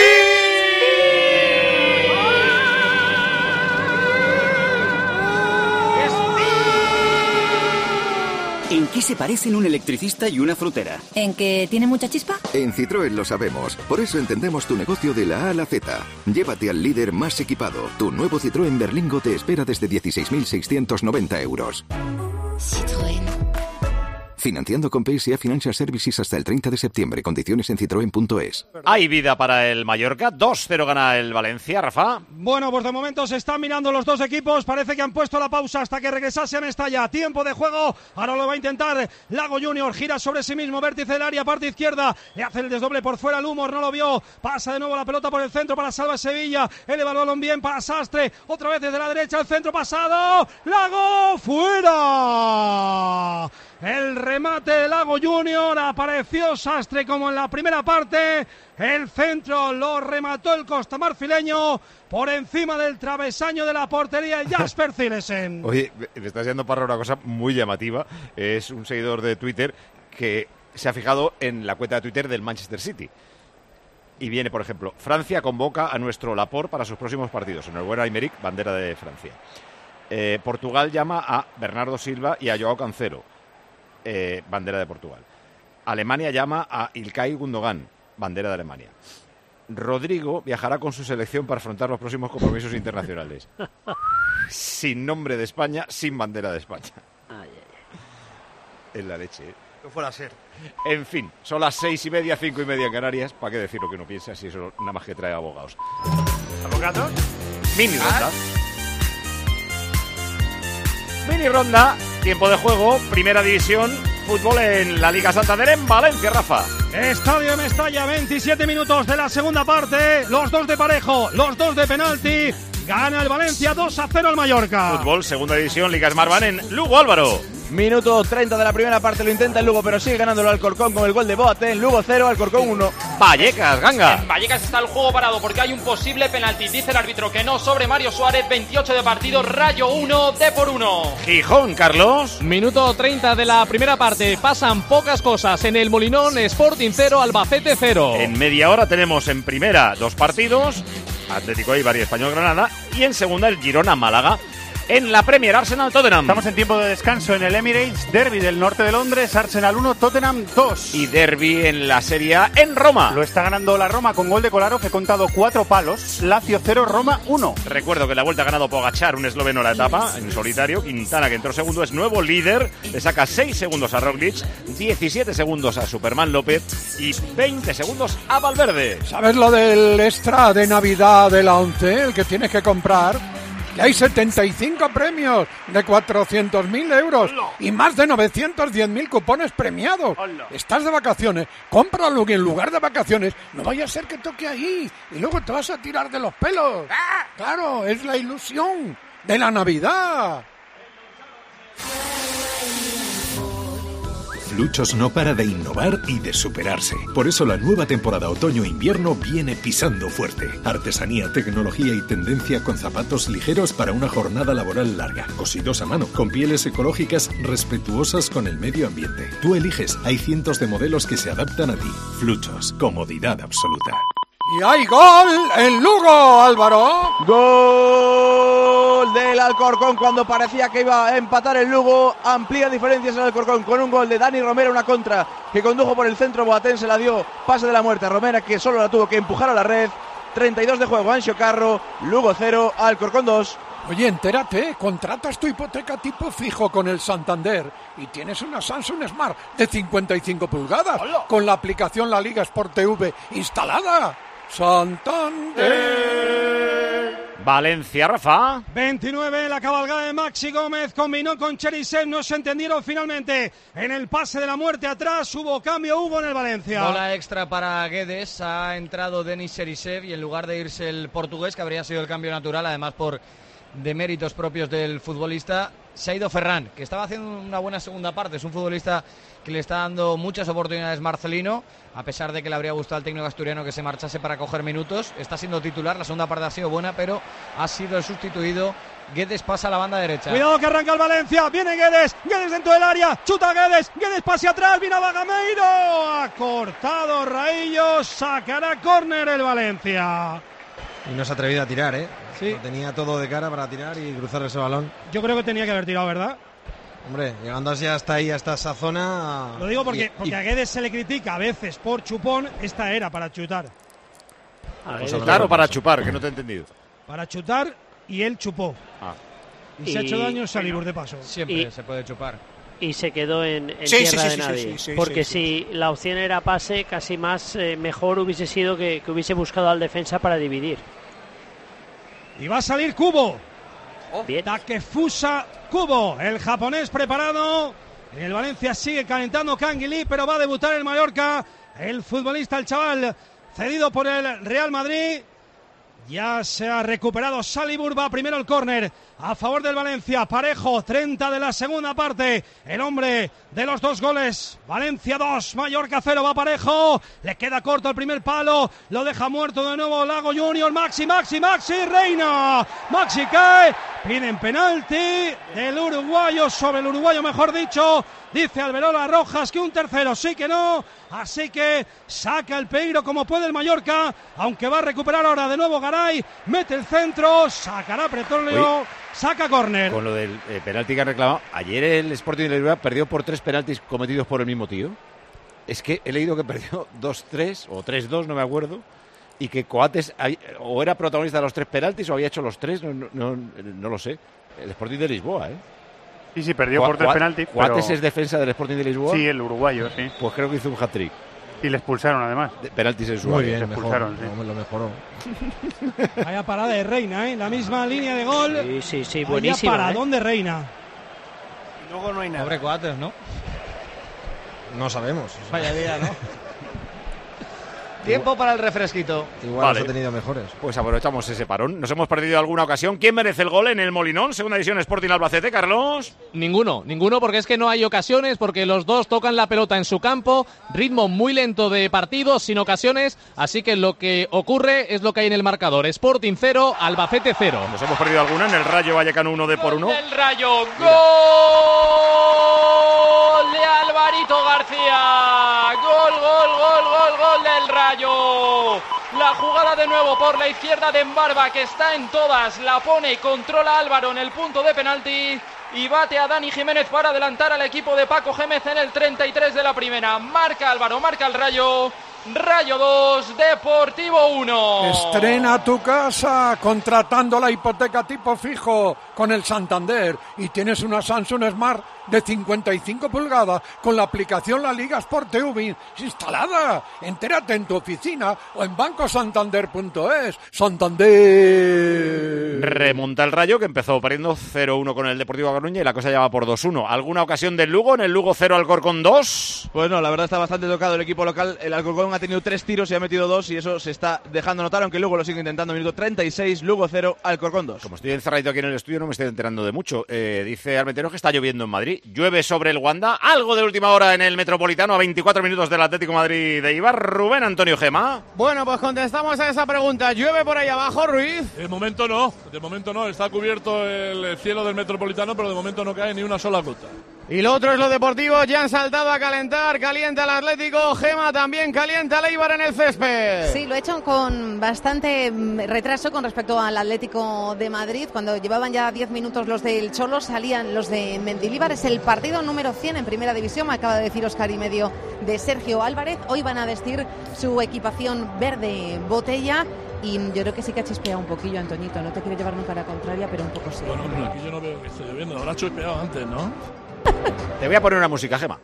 ¿En qué se parecen un electricista y una frutera?
¿En que tiene mucha chispa?
En Citroën lo sabemos. Por eso entendemos tu negocio de la A a la Z. Llévate al líder más equipado. Tu nuevo Citroën Berlingo te espera desde dieciséis mil seiscientos noventa euros.
Citroën.
Financiando con P S A Financial Services hasta el treinta de septiembre. Condiciones en citroen punto es.
Hay vida para el Mallorca. dos cero gana el Valencia, Rafa.
Bueno, pues de momento se están mirando los dos equipos. Parece que han puesto la pausa hasta que regresase a Mestalla. Tiempo de juego. Ahora lo va a intentar Lago Junior. Gira sobre sí mismo. Vértice del área, parte izquierda. Le hace el desdoble por fuera. El Humor no lo vio. Pasa de nuevo la pelota por el centro para Salva Sevilla. Eleva el balón bien para Sastre. Otra vez desde la derecha. El centro pasado. Lago fuera. El remate de Lago Junior, apareció Sastre como en la primera parte, el centro lo remató el costamarfileño por encima del travesaño de la portería de Jasper Cilesen.
Oye, me está haciendo para una cosa muy llamativa, es un seguidor de Twitter que se ha fijado en la cuenta de Twitter del Manchester City. Y viene, por ejemplo, Francia convoca a nuestro Laporte para sus próximos partidos. Enhorabuena, Aymeric, bandera de Francia. Eh, Portugal llama a Bernardo Silva y a Joao Cancelo. Eh, bandera de Portugal. Alemania llama a Ilkay Gundogan, bandera de Alemania. Rodrigo viajará con su selección para afrontar los próximos compromisos internacionales. Sin nombre de España, sin bandera de España.
Ay, ay, ay.
En la leche, ¿eh?
Que fuera a ser.
En fin, son las seis y media, cinco y media en Canarias. ¿Para qué decir lo que uno piensa si eso nada más que trae abogados?
¿Abogados?
Mini ronda. Mini ronda, tiempo de juego, primera división, fútbol en la Liga Santander en Valencia, Rafa.
Estadio de Mestalla, veintisiete minutos de la segunda parte, los dos de parejo, los dos de penalti, gana el Valencia dos a cero al Mallorca.
Fútbol, segunda división, Liga Smartbank en Lugo, Álvaro.
Minuto treinta de la primera parte, lo intenta el Lugo, pero sigue ganando el Alcorcón con el gol de Boateng. Lugo cero, Alcorcón uno.
Vallecas, Ganga.
En Vallecas está el juego parado porque hay un posible penalti. Dice el árbitro que no sobre Mario Suárez. veintiocho de partido, Rayo uno, Depor uno.
Gijón, Carlos.
Minuto treinta de la primera parte. Pasan pocas cosas en el Molinón. Sporting cero, Albacete cero.
En media hora tenemos en primera dos partidos. Atlético Eibar y Español Granada. Y en segunda el Girona Málaga. En la Premier, Arsenal Tottenham.
Estamos en tiempo de descanso en el Emirates, derbi del norte de Londres, Arsenal uno, Tottenham dos.
Y derbi en la Serie A en Roma.
Lo está ganando la Roma con gol de Kolarov, he contado cuatro palos. Lazio cero, Roma uno.
Recuerdo que la vuelta ha ganado Pogačar, un esloveno la etapa, en solitario. Quintana, que entró segundo, es nuevo líder. Le saca seis segundos a Roglic, diecisiete segundos a Superman López y veinte segundos a Valverde.
¿Sabes lo del extra de Navidad de la ONCE? El que tienes que comprar. Que hay setenta y cinco premios de cuatrocientos mil euros y más de novecientos diez mil cupones premiados. Estás de vacaciones, cómpralo y en lugar de vacaciones no vaya a ser que toque ahí y luego te vas a tirar de los pelos. Claro, es la ilusión de la Navidad.
Fluchos no para de innovar y de superarse. Por eso la nueva temporada otoño-invierno viene pisando fuerte. Artesanía, tecnología y tendencia con zapatos ligeros para una jornada laboral larga. Cosidos a mano, con pieles ecológicas respetuosas con el medio ambiente. Tú eliges, hay cientos de modelos que se adaptan a ti. Fluchos, comodidad absoluta.
Y hay gol en Lugo, Álvaro.
Gol del Alcorcón cuando parecía que iba a empatar el Lugo. Amplía diferencias el Alcorcón con un gol de Dani Romero, una contra que condujo por el centro. Boateng se la dio, pase de la muerte a Romero, que solo la tuvo que empujar a la red. treinta y dos de juego, Anxo Carro. Lugo cero, Alcorcón dos.
Oye, entérate, contratas tu hipoteca tipo fijo con el Santander y tienes una Samsung Smart de cincuenta y cinco pulgadas. ¡Hola! Con la aplicación La Liga Sport T V instalada. Santander.
Valencia, Rafa.
veintinueve, la cabalgada de Maxi Gómez combinó con Cherisev, no se entendieron finalmente. En el pase de la muerte atrás hubo cambio, hubo en el Valencia.
Bola extra para Guedes, ha entrado Denis Cherisev y en lugar de irse el portugués, que habría sido el cambio natural, además por de méritos propios del futbolista, se ha ido Ferran, que estaba haciendo una buena segunda parte. Es un futbolista que le está dando muchas oportunidades Marcelino, a pesar de que le habría gustado al técnico asturiano que se marchase para coger minutos. Está siendo titular, la segunda parte ha sido buena, pero ha sido el sustituido. Guedes pasa a la banda derecha.
Cuidado que arranca el Valencia, viene Guedes, Guedes dentro del área, chuta Guedes, Guedes pase atrás, viene a Bagameiro, ha cortado Raillo, sacará córner el Valencia.
Y no se ha atrevido a tirar, ¿eh?
Sí.
Lo tenía todo de cara para tirar y cruzar ese balón.
Yo creo que tenía que haber tirado, ¿verdad?
Hombre, llegando así hasta ahí, hasta esa zona...
Lo digo porque,
y,
porque
y...
a Guedes se le critica a veces por chupón, esta era para chutar.
Pues claro, para chupar, que no te he entendido.
Para chutar y él chupó.
Ah.
Y, y se ha hecho daño Salibur de paso.
Siempre y, se puede chupar.
y se quedó en, en
sí,
tierra
sí, sí,
de
sí,
nadie.
sí, sí, sí,
porque
sí, sí.
si la opción era pase, casi más eh, mejor hubiese sido que, que hubiese buscado al defensa para dividir.
Y va a salir Kubo.
Bien.
Takefusa Kubo, el japonés preparado. El Valencia sigue calentando Canguilí, pero va a debutar el Mallorca. El futbolista, el chaval, cedido por el Real Madrid. Ya se ha recuperado Salibur, va primero el córner a favor del Valencia. Parejo, treinta de la segunda parte. El hombre de los dos goles. Valencia dos, Mallorca cero, va Parejo. Le queda corto el primer palo. Lo deja muerto de nuevo Lago Junior. Maxi, Maxi, Maxi, Reina. Maxi cae. Piden penalti del uruguayo, sobre el uruguayo mejor dicho. Dice Alberola Rojas que un tercero sí que no. Así que saca el peligro como puede el Mallorca. Aunque va a recuperar ahora de nuevo Garay. Mete el centro. Sacará Petróleo. Uy. Saca córner.
Con lo del eh, penalti que han reclamado. Ayer el Sporting de Lisboa perdió por tres penaltis cometidos por el mismo tío. Es que he leído que perdió dos tres o tres dos, no me acuerdo. Y que Coates o era protagonista de los tres penaltis o había hecho los tres, no, no, no, no lo sé. El Sporting de Lisboa, ¿eh?
Sí, sí, perdió por tres penaltis.
¿Coates
pero...
es defensa del Sporting de Lisboa?
Sí, el uruguayo, sí.
Pues creo que hizo un hat-trick.
Y le expulsaron, además.
De penaltis en su
Muy
área.
bien,
le
mejor,
expulsaron, sí.
no, lo mejoró.
Vaya parada de Reina, ¿eh? La misma línea de gol.
Sí, sí, sí,
Vaya
buenísima.
paradón
¿eh?
de Reina.
Y luego no hay nada.
Pobre Coates, ¿no? No sabemos.
Vaya día, ¿no? Tiempo para el refresquito.
Igual vale. Los ha tenido mejores.
Pues aprovechamos ese parón. Nos hemos perdido alguna ocasión. ¿Quién merece el gol en el Molinón? Segunda división Sporting Albacete, Carlos.
Ninguno, ninguno porque es que no hay ocasiones, porque los dos tocan la pelota en su campo, ritmo muy lento de partido, sin ocasiones, así que lo que ocurre es lo que hay en el marcador. Sporting cero, Albacete cero.
Nos hemos perdido alguna en el Rayo Vallecano uno de por uno.
El Rayo, gol de Alvarito García. Gol, gol, gol, gol, gol del Rayo. La jugada de nuevo por la izquierda de Embarba, que está en todas, la pone y controla Álvaro en el punto de penalti y bate a Dani Jiménez para adelantar al equipo de Paco Gémez en el treinta y tres de la primera. Marca Álvaro, marca el Rayo. Rayo dos, Deportivo uno.
Estrena tu casa contratando la hipoteca tipo fijo con el Santander y tienes una Samsung Smart de cincuenta y cinco pulgadas con la aplicación La Liga Sport T V instalada. Entérate en tu oficina o en banco santander punto es. Santander.
Remonta el Rayo, que empezó perdiendo cero uno con el Deportivo Coruña y la cosa ya va por dos uno. ¿Alguna ocasión del Lugo? En el Lugo cero, Alcorcón dos.
Pues no, la verdad está bastante tocado el equipo local. El Alcorcón ha tenido tres tiros y ha metido dos y eso se está dejando notar, aunque Lugo lo sigue intentando. Minuto treinta y seis, Lugo cero, Alcorcón dos.
Como estoy encerrado aquí en el estudio no me estoy enterando de mucho. Eh, dice Armentero que está lloviendo en Madrid. Llueve sobre el Wanda. Algo de última hora en el Metropolitano a veinticuatro minutos del Atlético Madrid de Eibar. Rubén Antonio Gema.
Bueno, pues contestamos a esa pregunta. ¿Llueve por ahí abajo, Ruiz?
De momento no, de momento no. Está cubierto el cielo del Metropolitano, pero de momento no cae ni una sola gota.
Y lo otro es lo deportivo, ya han saltado a calentar, calienta el Atlético, Gema también calienta el Eibar en el césped.
Sí, lo he hecho con bastante retraso con respecto al Atlético de Madrid. Cuando llevaban ya diez minutos los del Cholo, salían los de Mendilibar. Es el partido número cien en Primera División, me acaba de decir Óscar y medio de Sergio Álvarez. Hoy van a vestir su equipación verde botella. Y yo creo que sí que ha chispeado un poquillo, Antoñito. No te quiero llevar nunca a la contraria, pero un poco sí.
Bueno, pero aquí yo no veo que esté lloviendo. Habrá chispeado antes, ¿no?
Te voy a poner una música, Gema.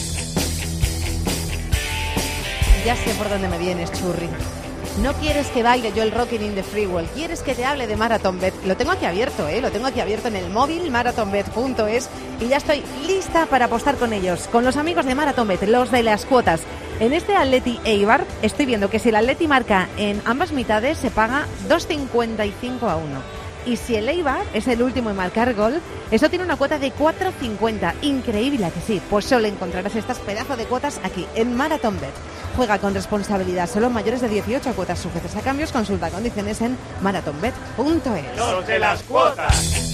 Ya sé por dónde me vienes, churri. No quieres que baile yo el Rockin' in the Free World, quieres que te hable de Marathon Bet. Lo tengo aquí abierto, ¿eh? Lo tengo aquí abierto en el móvil, marathon bet punto es, y ya estoy lista para apostar con ellos, con los amigos de Marathon Bet, los de las cuotas. En este Atleti Eibar estoy viendo que si el Atleti marca en ambas mitades se paga dos cincuenta y cinco a uno. Y si el Eibar es el último en marcar gol, eso tiene una cuota de cuatro cincuenta. Increíble, ¿a que sí? Pues solo encontrarás estas pedazos de cuotas aquí, en Marathon Bet. Juega con responsabilidad, solo mayores de dieciocho, cuotas sujetas a cambios. Consulta condiciones en marathon bet punto es.
Los de las cuotas.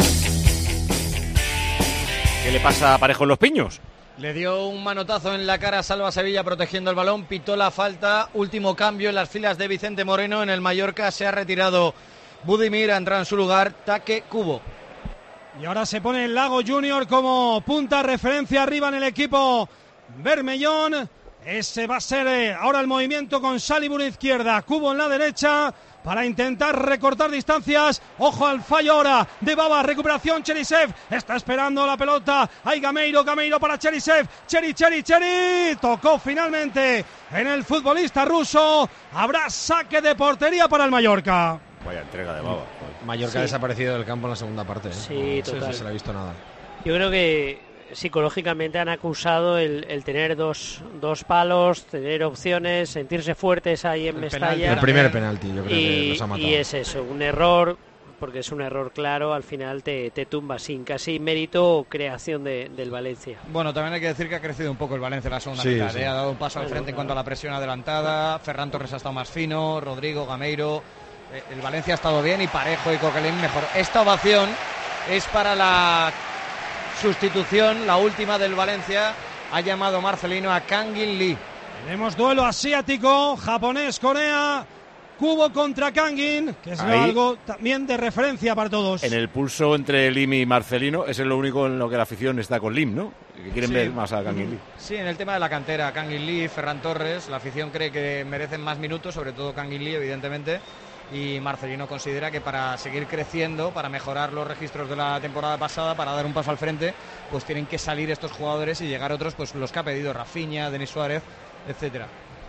¿Qué le pasa a Parejo en los Piños?
Le dio un manotazo en la cara a Salva Sevilla protegiendo el balón, pitó la falta, último cambio en las filas de Vicente Moreno. En el Mallorca se ha retirado Budimir, ha entrado en su lugar Take Kubo.
Y ahora se pone el Lago Junior como punta referencia arriba en el equipo Bermellón. Ese va a ser eh, ahora el movimiento con Salibur izquierda, Cubo en la derecha para intentar recortar distancias. Ojo al fallo ahora de Baba, recuperación Cherisev, está esperando la pelota, hay Gameiro, Gameiro para Cherisev, Cheri, Cheri, Cheri, tocó finalmente en el futbolista ruso, habrá saque de portería para el Mallorca.
Vaya entrega de Baba.
Mallorca
Sí.
ha desaparecido del campo en la segunda parte. ¿eh?
Sí,
No,
total.
No se le ha visto nada.
Yo creo que psicológicamente han acusado el, el tener dos, dos palos, tener opciones, sentirse fuertes ahí en Mestalla.
El primer penalti, yo creo
y,
que los ha matado.
y es eso, un error, porque es un error claro, al final te, te tumba sin casi mérito o creación de, del Valencia.
Bueno, también hay que decir que ha crecido un poco el Valencia en la segunda
Sí,
mitad.
sí.
¿eh? Ha dado un paso al
Bueno,
frente en
claro.
cuanto a la presión adelantada. Ferran Torres ha estado más fino, Rodrigo, Gameiro. Eh, El Valencia ha estado bien y Parejo y Coquelin mejor. Esta ovación es para la sustitución, la última del Valencia. Ha llamado Marcelino a Kangin Lee.
Tenemos duelo asiático, japonés-Corea, Cubo contra Kangin, que es
Ahí.
algo también de referencia para todos.
En el pulso entre Lim y Marcelino es lo único en lo que la afición está con Lim, ¿no? Que quieren
Sí.
ver más a Kangin Lee.
Sí, en el tema de la cantera, Kangin Lee, Ferran Torres, la afición cree que merecen más minutos, sobre todo Kangin Lee, evidentemente, y Marcelino considera que para seguir creciendo, para mejorar los registros de la temporada pasada, para dar un paso al frente, pues tienen que salir estos jugadores y llegar otros, pues los que ha pedido Rafinha, Denis Suárez, etcétera.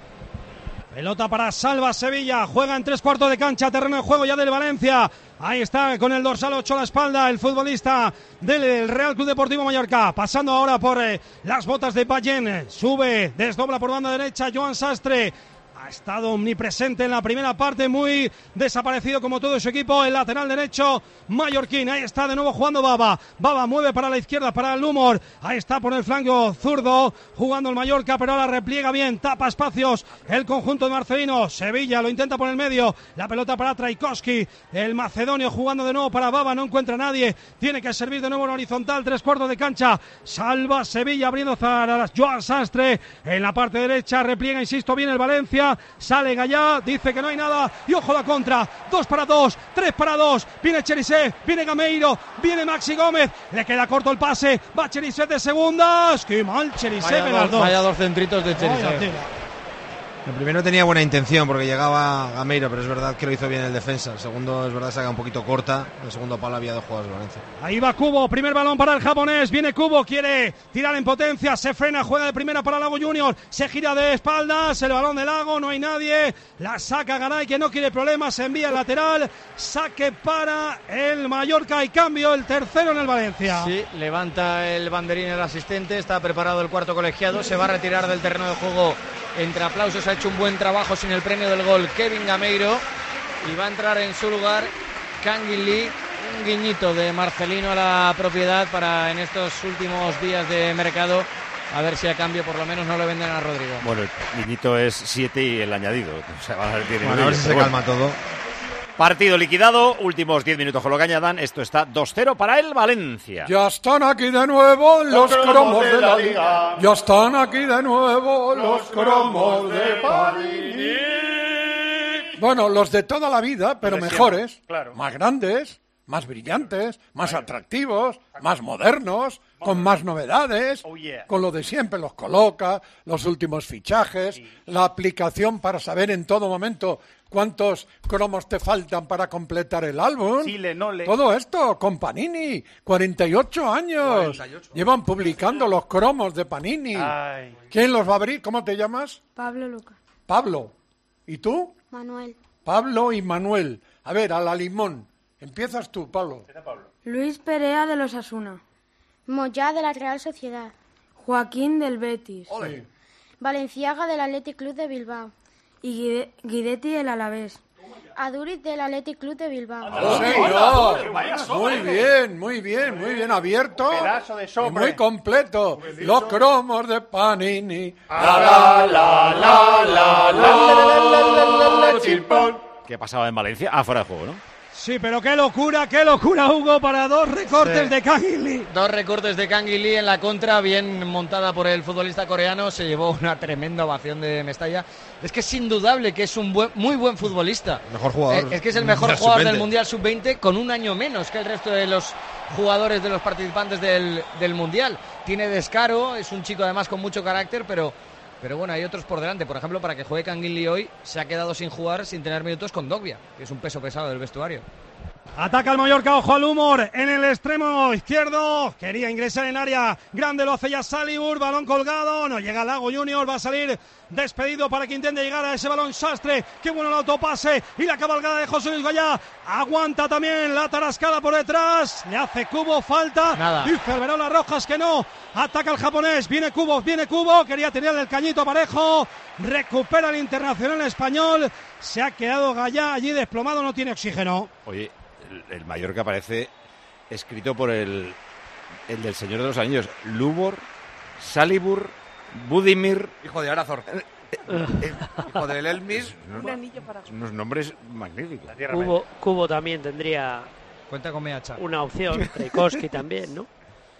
Pelota para Salva Sevilla, juega en tres cuartos de cancha, terreno de juego ya del Valencia. Ahí está con el dorsal ocho a la espalda el futbolista del Real Club Deportivo Mallorca. Pasando ahora por eh, las botas de Payén, sube, desdobla por banda derecha Joan Sastre. Ha estado omnipresente en la primera parte, muy desaparecido como todo su equipo. El lateral derecho mallorquín, ahí está de nuevo jugando Baba. Baba mueve para la izquierda, para el Humor. Ahí está por el flanco zurdo, jugando el Mallorca, pero ahora repliega bien, tapa espacios el conjunto de Marcelino. Sevilla lo intenta por el medio, la pelota para Traikowski, el macedonio jugando de nuevo para Baba, no encuentra a nadie. Tiene que servir de nuevo en horizontal, tres cuartos de cancha. Salva Sevilla abriendo para Joan Sastre en la parte derecha, repliega, insisto, bien el Valencia. Sale Gallá, dice que no hay nada y ojo la contra, dos para dos, tres para dos, viene Cherisev, viene Gameiro, viene Maxi Gómez, le queda corto el pase, va Cherisev de segundas, qué mal Cherisev en las dos.
Vaya dos centritos de
Vaya
Cherisev.
tela.
El primero tenía buena intención porque llegaba Gameiro, pero es verdad que lo hizo bien el defensa. El segundo es verdad que se haga un poquito corta. El segundo palo había dos jugadores de Valencia.
Ahí va Cubo, primer balón para el japonés, viene Cubo, quiere tirar en potencia, se frena, juega de primera para Lago Junior, se gira de espaldas, el balón de Lago, no hay nadie, la saca Garay que no quiere problemas, se envía al lateral, saque para el Mallorca y cambio, el tercero en el Valencia.
Sí, levanta el banderín el asistente, está preparado el cuarto colegiado, se va a retirar del terreno de juego entre aplausos, ha hecho un buen trabajo sin el premio del gol Kevin Gameiro y va a entrar en su lugar Kangin Lee, un guiñito de Marcelino a la propiedad para en estos últimos días de mercado, a ver si a cambio por lo menos no le venden a Rodrigo.
Bueno, el niñito es siete y el añadido. O sea, van a ver, tiene
Bueno, a ver si se
pero
calma todo.
Partido liquidado, últimos diez minutos con lo que añadan. Esto está dos cero para el Valencia.
Ya están aquí de nuevo los cromos de la liga. Ya están aquí de nuevo los cromos de París. Bueno, los de toda la vida, pero
Los de
mejores,
siempre, claro.
más grandes, más brillantes, más atractivos, más modernos, con más novedades,
Oh, yeah.
con lo de siempre, los coloca, los últimos fichajes, la aplicación para saber en todo momento cuántos cromos te faltan para completar el álbum.
Chile, nole.
Todo esto con Panini, cuarenta y ocho años.
cuarenta y ocho.
Llevan publicando los cromos de Panini.
Ay.
¿Quién los va a abrir? ¿Cómo te llamas?
Pablo Luca.
Pablo. ¿Y tú?
Manuel.
Pablo y Manuel. A ver, a la limón. Empiezas tú, Pablo.
Luis Perea de los Asuna.
Moyá de la Real Sociedad.
Joaquín del Betis.
Ole.
Valenciaga del Athletic Club de Bilbao.
Y Guide- Guidetti del Alavés.
Aduriz del Athletic Club de Bilbao.
¡Oh, señor! Muy bien, muy bien, muy bien abierto.
Pedazo de
Y
sobre.
muy completo. Los cromos de Panini.
La, la, la, la, la, la, chimpón.
¿Qué pasaba en Valencia? Ah, fuera de juego, ¿no?
Sí, pero qué locura, qué locura, Hugo, para dos recortes
Sí.
de Kangin Lee.
Dos recortes de Kangin Lee en la contra, bien montada por el futbolista coreano, se llevó una tremenda ovación de Mestalla. Es que es indudable que es un buen, muy buen futbolista.
Mejor jugador.
Eh, Es que es el mejor
del
jugador
sub veinte.
del Mundial sub veinte con un año menos que el resto de los jugadores de los participantes del, del Mundial. Tiene descaro, es un chico además con mucho carácter, pero Pero bueno, hay otros por delante. Por ejemplo, para que juegue Canguilí hoy, se ha quedado sin jugar, sin tener minutos con Dogbia, que es un peso pesado del vestuario.
Ataca el Mallorca, ojo al humor en el extremo izquierdo. Quería ingresar en área grande, lo hace ya Salibur. Balón colgado, no llega Lago Junior. Va a salir despedido para que intente llegar a ese balón Sastre. Qué bueno el autopase y la cabalgada de José Luis Gallá. Aguanta también la tarascada por detrás. Le hace Cubo falta.
Nada.
Dice Alberola Rojas que no. Ataca el japonés. Viene Cubo, viene Cubo. Quería tener el cañito parejo. Recupera el internacional español. Se ha quedado Gallá allí desplomado, no tiene oxígeno.
Oye, el, el Mallorca parece escrito por el, el del Señor de los Anillos. Lubor, Salibur, Budimir.
Hijo de Arazor.
Eh, eh,
Hijo del Elmis.
Un anillo para...
Unos nombres magníficos.
Cubo, Cubo también tendría
Cuenta con Meacha.
una opción. Tchaikovsky también, ¿no?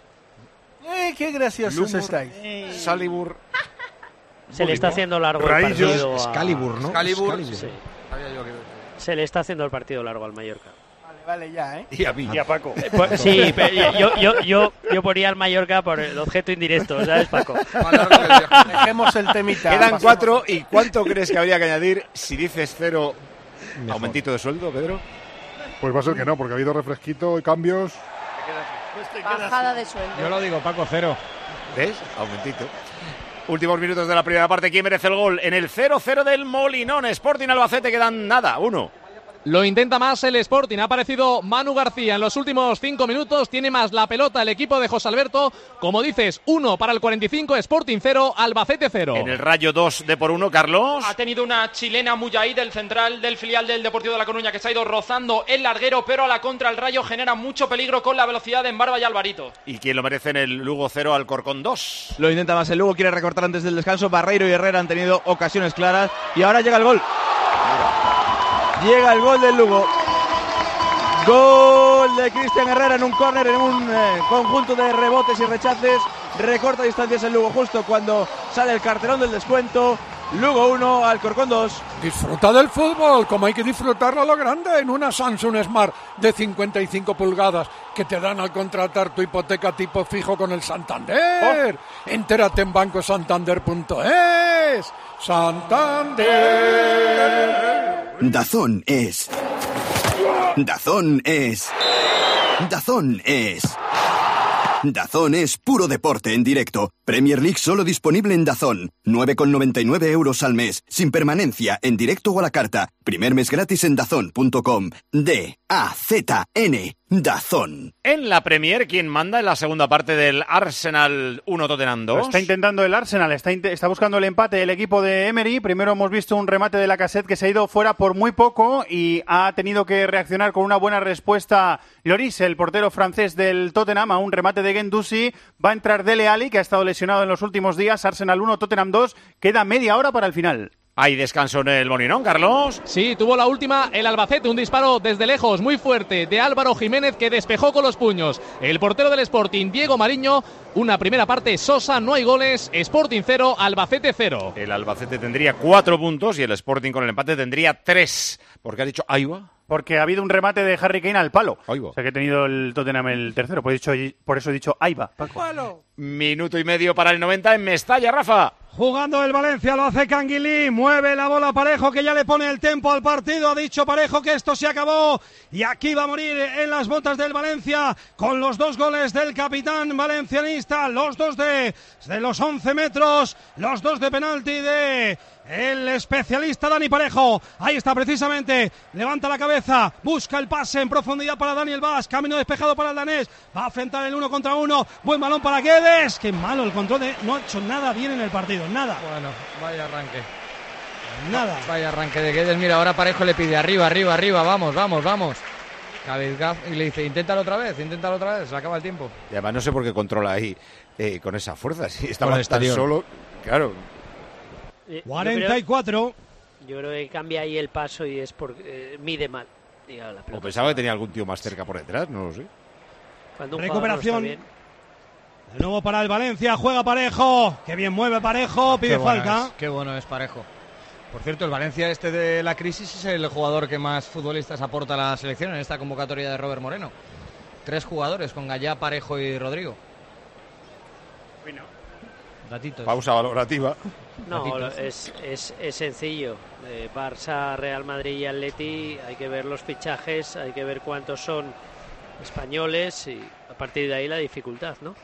Eh, qué graciosos
Lubor,
estáis.
eh, Salibur.
Se le está haciendo largo
Rayos,
el partido. a-
Excalibur, ¿no?
Excalibur.
Excalibur.
Sí.
Sabía yo que...
Se le está haciendo el partido largo al Mallorca.
Vale, vale, ya, ¿eh?
Y a mí.
Y a Paco.
Eh, pues, sí, pero yo, yo, yo, yo ponía al Mallorca por el objeto indirecto, ¿sabes, Paco?
Dejemos el temita.
Quedan
Pasamos.
cuatro. ¿Y cuánto crees que habría que añadir si dices cero?
Mejor.
¿Aumentito de sueldo, Pedro?
Pues va a ser que no, porque ha habido refresquito y cambios.
Bajada de sueldo.
Yo lo digo, Paco, cero.
¿Ves? Aumentito. Últimos minutos de la primera parte. ¿Quién merece el gol? En el cero cero del Molinón. Sporting Albacete quedan nada, uno.
Lo intenta más el Sporting. Ha aparecido Manu García en los últimos cinco minutos. Tiene más la pelota el equipo de José Alberto. Como dices, uno para el cuarenta y cinco, Sporting cero, Albacete cero.
En el Rayo dos de por uno, Carlos.
Ha tenido una chilena Muyaí del central del filial del Deportivo de La Coruña que se ha ido rozando el larguero, pero a la contra el Rayo genera mucho peligro con la velocidad de Embarba y Alvarito.
¿Y quién lo merece en el Lugo cero, Alcorcón dos?
Lo intenta más el Lugo, quiere recortar antes del descanso. Barreiro y Herrera han tenido ocasiones claras. Y ahora llega el gol. Llega el gol del Lugo. Gol de Cristian Herrera en un córner, en un eh, conjunto de rebotes y rechaces. Recorta distancias el Lugo justo cuando sale el cartelón del descuento. Lugo uno, Alcorcón dos.
Disfruta del fútbol, como hay que disfrutarlo a lo grande, en una Samsung Smart de cincuenta y cinco pulgadas que te dan al contratar tu hipoteca tipo fijo con el Santander. Oh. Entérate en banco santander punto es. Santander.
Dazón es. Dazón es. Dazón es. Dazón es puro deporte en directo. Premier League solo disponible en Dazón. nueve con noventa y nueve euros al mes. Sin permanencia, en directo o a la carta. Primer mes gratis en dazón punto com. D A Z N. Dazón.
En la Premier, ¿quién manda en la segunda parte del Arsenal uno Tottenham dos?
Lo está intentando el Arsenal, está, está buscando el empate el equipo de Emery. Primero hemos visto un remate de Lacazette que se ha ido fuera por muy poco y ha tenido que reaccionar con una buena respuesta Lloris, el portero francés del Tottenham, a un remate de Guendouzi. Va a entrar Dele Alli, que ha estado lesionado en los últimos días. Arsenal uno, Tottenham dos. Queda media hora para el final.
¿Hay descanso en el Molinón, Carlos?
Sí, tuvo la última el Albacete, un disparo desde lejos muy fuerte de Álvaro Jiménez que despejó con los puños. El portero del Sporting, Diego Mariño, una primera parte sosa, no hay goles, Sporting cero, Albacete cero.
El Albacete tendría cuatro puntos y el Sporting con el empate tendría tres. ¿Por qué has dicho ahí va?
Porque ha habido un remate de Harry Kane al palo.
Ahí va.
O sea que ha tenido el Tottenham el tercero, por, dicho, por eso he dicho ahí va.
Minuto y medio para el noventa en Mestalla, Rafa.
Jugando el Valencia, lo hace Canguilí, mueve la bola Parejo que ya le pone el tempo al partido, ha dicho Parejo que esto se acabó y aquí va a morir en las botas del Valencia con los dos goles del capitán valencianista, los dos de, de los once metros, los dos de penalti de el especialista Dani Parejo. Ahí está precisamente, levanta la cabeza, busca el pase en profundidad para Daniel Vaz, camino despejado para el danés, va a enfrentar el uno contra uno, buen balón para Guedes, qué malo el control, de, no ha hecho nada bien en el partido, nada.
Bueno, vaya arranque.
Nada.
Vaya arranque de Guedes, mira, ahora Parejo le pide arriba, arriba, arriba, vamos, vamos, vamos. Y le dice, inténtalo otra vez, inténtalo otra vez, se acaba el tiempo.
Y además no sé por qué controla ahí eh, con esa fuerza, si estaba
Con
tan solo, claro.
cuarenta y cuatro.
Yo creo que cambia ahí el paso y es porque eh, mide mal. Diga, la
O pensaba que tenía algún tío más cerca por detrás, no lo sé.
Cuando un
recuperación.
no está bien.
De nuevo para el Valencia, juega Parejo. Qué bien mueve Parejo, pide
Qué bueno
falta.
es, qué bueno es Parejo. Por cierto, el Valencia este de la crisis es el jugador que más futbolistas aporta a la selección en esta convocatoria de Robert Moreno. Tres jugadores con Gallá, Parejo y Rodrigo. Gatitos.
Pausa valorativa.
No, es, es, es sencillo. Eh, Barça, Real Madrid y Atleti, hay que ver los fichajes, hay que ver cuántos son españoles y a partir de ahí la dificultad, ¿no?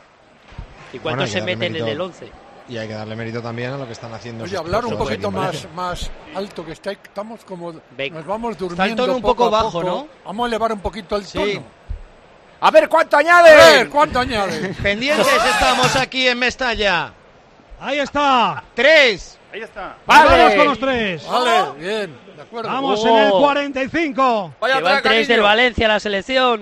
Y cuántos
Bueno,
se meten en el once.
Y hay que darle mérito también a lo que están haciendo.
Oye, hablar un poquito más, más alto, que está, estamos como...
Venga.
Nos vamos durmiendo.
Está el tono un
poco
poco
a
bajo,
poco.
¿no?
Vamos a elevar un poquito el
Sí.
tono.
A ver, ¿cuánto añade?
A ver, ¿cuánto añade?
Pendientes estamos aquí en Mestalla.
Ahí está.
Tres.
Ahí está.
Vamos con los tres.
Vale, bien, de acuerdo.
Vamos
Oh.
en el cuarenta y cinco.
Que van tres del Valencia a la selección.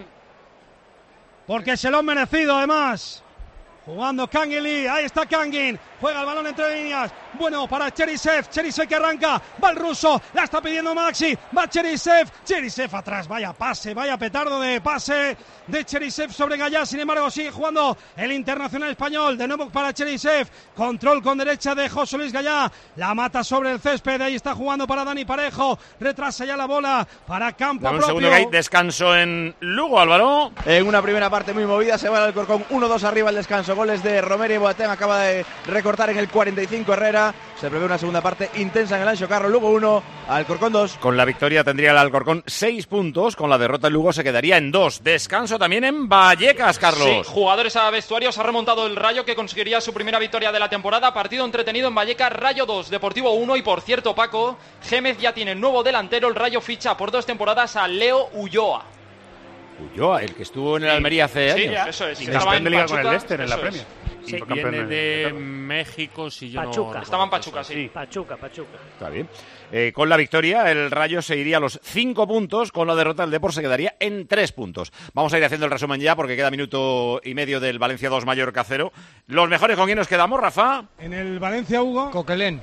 Porque se lo han merecido, además. Jugando Kangin Lee, ahí está Kangin, juega el balón entre líneas, bueno para Cherisev, Cherisev que arranca, va el ruso, la está pidiendo Maxi, va Cherisev, Cherisev atrás, vaya pase, vaya petardo de pase de Cherisev sobre Gallá, sin embargo sigue jugando el internacional español, de nuevo para Cherisev, control con derecha de José Luis Gallá, la mata sobre el césped, ahí está jugando para Dani Parejo, retrasa ya la bola para campo
Dame un
propio.
segundo que hay descanso en Lugo, Álvaro.
En una primera parte muy movida, se va al Alcorcón uno dos arriba al descanso. Goles de Romero y Boateng, acaba de recortar en el cuarenta y cinco Herrera. Se prevé una segunda parte intensa en el Anxo Carro. Lugo uno, Alcorcón dos.
Con la victoria tendría el Alcorcón seis puntos, con la derrota el Lugo se quedaría en dos. Descanso también en Vallecas, Carlos.
Sí, jugadores a vestuarios, ha remontado el Rayo, que conseguiría su primera victoria de la temporada. Partido entretenido en Vallecas, Rayo dos, Deportivo uno. Y por cierto, Paco, Gémez ya tiene nuevo delantero. El Rayo ficha por dos temporadas a Leo Ulloa.
Ulloa, el que estuvo en el Almería hace
Sí,
años.
eso es.
Y
Estaba
campeón
en
de liga con
Pachuca,
el Leicester en la
eso
Premier.
es.
Sí.
Fue campeón
Viene
de-
de México, si yo
Pachuca.
no...
Estaba en Pachuca, sí.
Pachuca, Pachuca.
Está bien. Eh, con la victoria, el Rayo se iría a los cinco puntos. Con la derrota, el Depor se quedaría en tres puntos. Vamos a ir haciendo el resumen ya, porque queda minuto y medio del Valencia dos, Mallorca cero. Los mejores, ¿con quién nos quedamos, Rafa?
En el Valencia, Hugo.
Coquelén.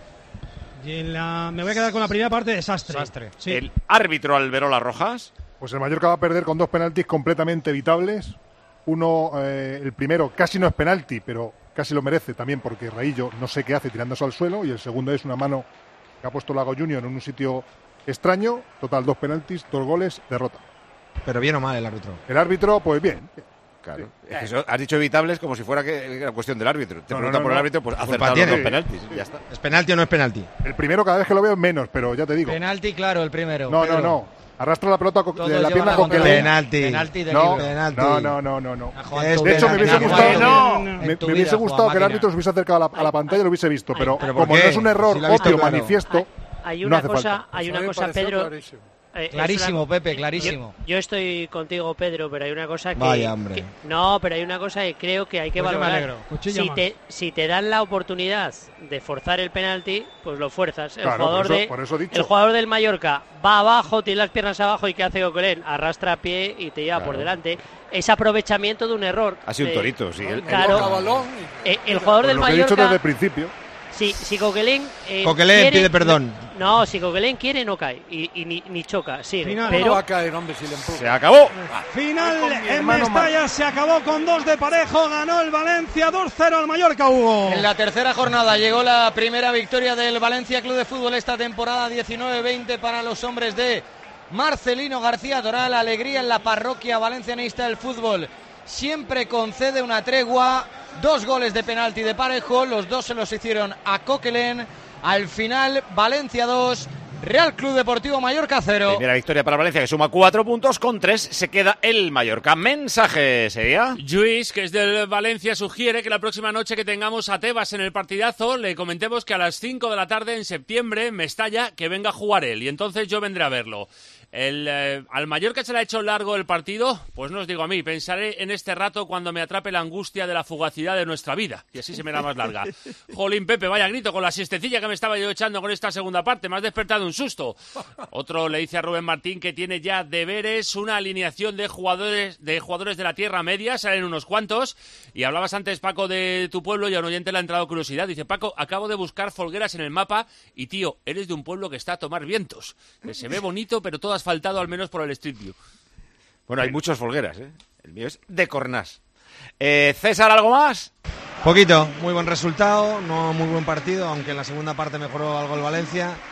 Y en la... me voy a quedar con la primera parte, desastre.
Desastre.
Sí.
El árbitro Alberola Rojas.
Pues el Mallorca va a perder con dos penaltis completamente evitables. Uno, eh, el primero, casi no es penalti, pero casi lo merece también porque Raillo no sé qué hace tirándose al suelo. Y el segundo es una mano que ha puesto Lago Junior en un sitio extraño. Total, dos penaltis, dos goles, derrota.
Pero bien o mal el árbitro.
El árbitro, pues bien.
Claro. Es que eso, has dicho evitables como si fuera que era cuestión del árbitro. Te
No,
pregunta
no,
por
no.
el árbitro, pues
Culpa
acertado los
tiene.
dos penaltis. Ya está.
¿Es penalti o no es penalti?
El primero, cada vez que lo veo, menos, pero ya te digo.
Penalti, claro, el primero.
No,
Pedro.
no, no. Arrastra la pelota co-
Todos
de la
llevan
pierna
la
con que
contraria.
le...
Penalti.
Penalti de
No,
libre.
Penalti.
no, no, no, no, no.
Ha jugado
Es
tu
De hecho, me
penalti,
hubiese
ha
gustado,
jugado
me,
en
me
tu
hubiese
vida,
gustado que el
Juan
árbitro se hubiese acercado a la, a la pantalla y lo hubiese visto, pero
¿Pero
como
por
no
qué?
es un error
Si lo ha visto
obvio,
claro.
manifiesto,
Hay
no
una
hace
cosa,
falta.
hay
A
una
mí me
cosa,
pareció
Pedro.
clarísimo.
eh, es
Clarísimo,
una-
Pepe, clarísimo.
Yo, yo estoy contigo, Pedro, pero hay una cosa que,
Vaya, hombre.
que- no, pero hay una cosa que creo que hay que
Pues yo me
valorar.
alegro.
Cuchilla
Si
más.
te, si te dan la oportunidad de forzar el penalti, pues lo fuerzas. El
Claro,
jugador
por eso-
de
por eso he dicho.
el jugador del Mallorca va abajo, tiene las piernas abajo y ¿qué hace Coquelén? Arrastra a pie y te lleva
Claro.
por delante. Es aprovechamiento de un error.
Ha sido un
Eh,
torito, sí. El-
Claro.
Toca balón y-
eh, el jugador
Pues
del
lo que he dicho
Mallorca,
desde el principio.
si, si Coquelén eh,
Coquelén
quiere-
pide perdón.
No, si Coquelén quiere no cae y, y ni, ni choca, sigue.
Final.
¿Cómo no
Pero
va a caer, hombre, si le empuja?
Se acabó.
Final
Voy con mi
en
hermano
Mestalla, se acabó con dos de Parejo, ganó el Valencia dos cero al Mallorca, Hugo.
En la tercera jornada llegó la primera victoria del Valencia Club de Fútbol esta temporada, diecinueve veinte para los hombres de Marcelino García Toral. Alegría en la parroquia valencianista del fútbol. Siempre concede una tregua, dos goles de penalti de Parejo, los dos se los hicieron a Coquelén. Al final, Valencia dos, Real Club Deportivo Mallorca cero.
Primera victoria para Valencia, que suma cuatro puntos. Con tres se queda el Mallorca. Mensaje, ¿sería?
Luis, que es del Valencia, sugiere que la próxima noche que tengamos a Tebas en el partidazo, le comentemos que a las cinco de la tarde en septiembre, en Mestalla, que venga a jugar él. Y entonces yo vendré a verlo. El, eh, al Mallorca se le ha hecho largo el partido, pues no os digo a mí, pensaré en este rato cuando me atrape la angustia de la fugacidad de nuestra vida, y así se me da más larga. Jolín, Pepe, vaya grito, con la siestecilla que me estaba yo echando con esta segunda parte, me has despertado un susto. Otro le dice a Rubén Martín que tiene ya deberes, una alineación de jugadores de jugadores de la Tierra Media, salen unos cuantos, y hablabas antes, Paco, de tu pueblo, y a un oyente le ha entrado curiosidad, dice, Paco, acabo de buscar folgueras en el mapa, y tío, eres de un pueblo que está a tomar vientos, que se ve bonito, pero todas faltado al menos por el Street View.
Bueno, hay muchos folgueras, ¿eh? El mío es de Cornás. Eh, César, ¿algo más?
Poquito, muy buen resultado, no muy buen partido, aunque en la segunda parte mejoró algo el Valencia.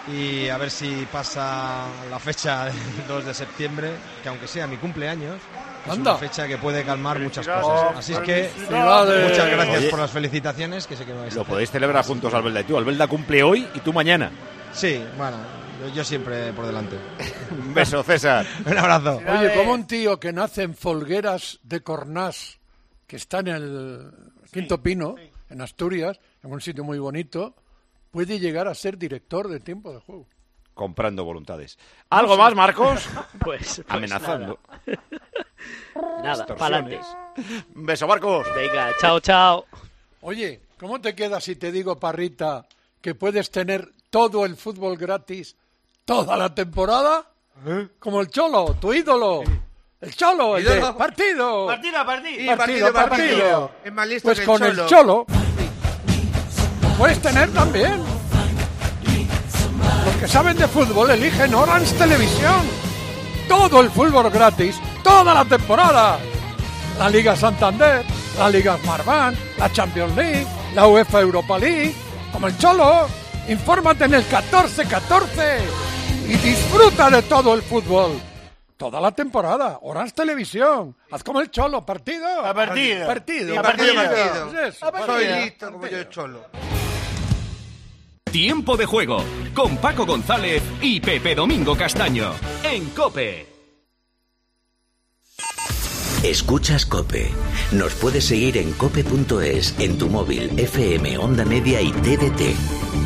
y a ver si pasa la fecha del dos de septiembre, que aunque sea mi cumpleaños, es
Anda.
una fecha que puede calmar muchas cosas. Así es que
Felicidades.
muchas gracias
Oye,
por las felicitaciones, que sé que me vais a
Lo
hacer.
podéis celebrar juntos, Albelda y tú. Albelda cumple hoy y tú mañana.
Sí, bueno, yo, yo siempre por delante.
Un beso, César.
Un abrazo.
Oye, como un tío que nace en Folgueras de Cornás, que está en el Quinto Pino, en Asturias, en un sitio muy bonito, puede llegar a ser director de Tiempo de Juego.
Comprando voluntades. ¿Algo más, Marcos?
Pues, pues
Amenazando.
Nada, nada
Extorsiones.
pa'lante.
Un beso, Marcos.
Venga, chao, chao.
Oye, ¿cómo te queda si te digo, Parrita, que puedes tener todo el fútbol gratis toda la temporada? Como el Cholo, tu ídolo. El Cholo, el de
¿Ídolo?
partido.
Partido a partido.
Partido,
partido,
partido.
partido. Es más listo
Pues
que el
con
Cholo.
el Cholo puedes tener también. Los que saben de fútbol eligen Orange Televisión. Todo el fútbol gratis, toda la temporada. La Liga Santander, la Liga Smartbank, la Champions League, la UEFA Europa League. Como el Cholo, infórmate en el catorce catorce y disfruta de todo el fútbol. Toda la temporada, Orange Televisión. Haz como el Cholo, partido.
A partido.
Partido.
A partido,
partido.
partido.
Pues eso,
Soy
partido.
listo como yo el Cholo.
Tiempo de juego con Paco González y Pepe Domingo Castaño en COPE.
Escuchas COPE. Nos puedes seguir en cope punto es, en tu móvil, F M, Onda Media y T D T.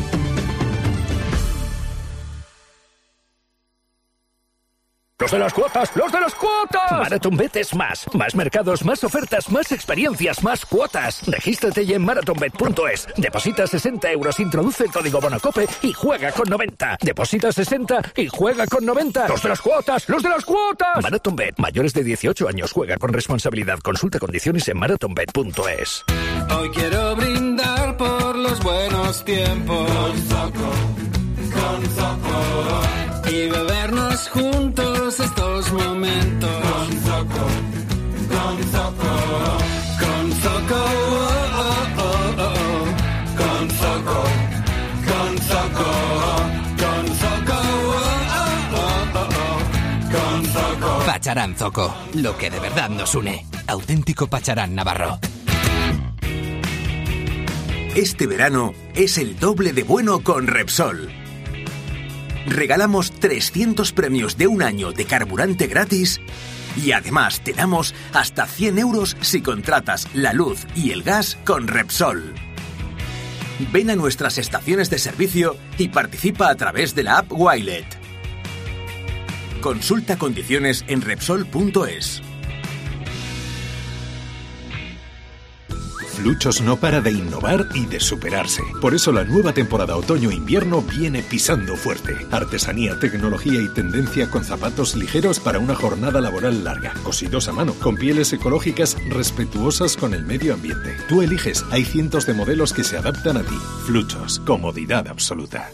Los de las cuotas, los de las cuotas. MarathonBet es más. Más mercados, más ofertas, más experiencias, más cuotas. Regístrate ya en marathonbet punto es. Deposita sesenta euros, introduce el código BONOCOPE y juega con noventa. Deposita sesenta y juega con noventa. Los de las cuotas, los de las cuotas. MarathonBet, mayores de dieciocho años, juega con responsabilidad. Consulta condiciones en marathonbet punto es.
Hoy quiero brindar por los buenos tiempos. Con Zoco, con Zoco. Y bebernos juntos estos momentos. Con Zoco, con Zoco. Con Zoco, oh, oh, oh, oh. Con Zoco, con Zoco. Con Zoco, oh, oh, oh, oh. Con Zoco.
Pacharán Zoco, lo que de verdad nos une. Auténtico Pacharán Navarro.
Este verano es el doble de bueno con Repsol. Regalamos trescientos premios de un año de carburante gratis y además te damos hasta cien euros si contratas la luz y el gas con Repsol. Ven a nuestras estaciones de servicio y participa a través de la app Wilet. Consulta condiciones en Repsol punto es.
Fluchos no para de innovar y de superarse. Por eso la nueva temporada otoño-invierno viene pisando fuerte. Artesanía, tecnología y tendencia con zapatos ligeros para una jornada laboral larga. Cosidos a mano, con pieles ecológicas respetuosas con el medio ambiente. Tú eliges, hay cientos de modelos que se adaptan a ti. Fluchos, comodidad absoluta.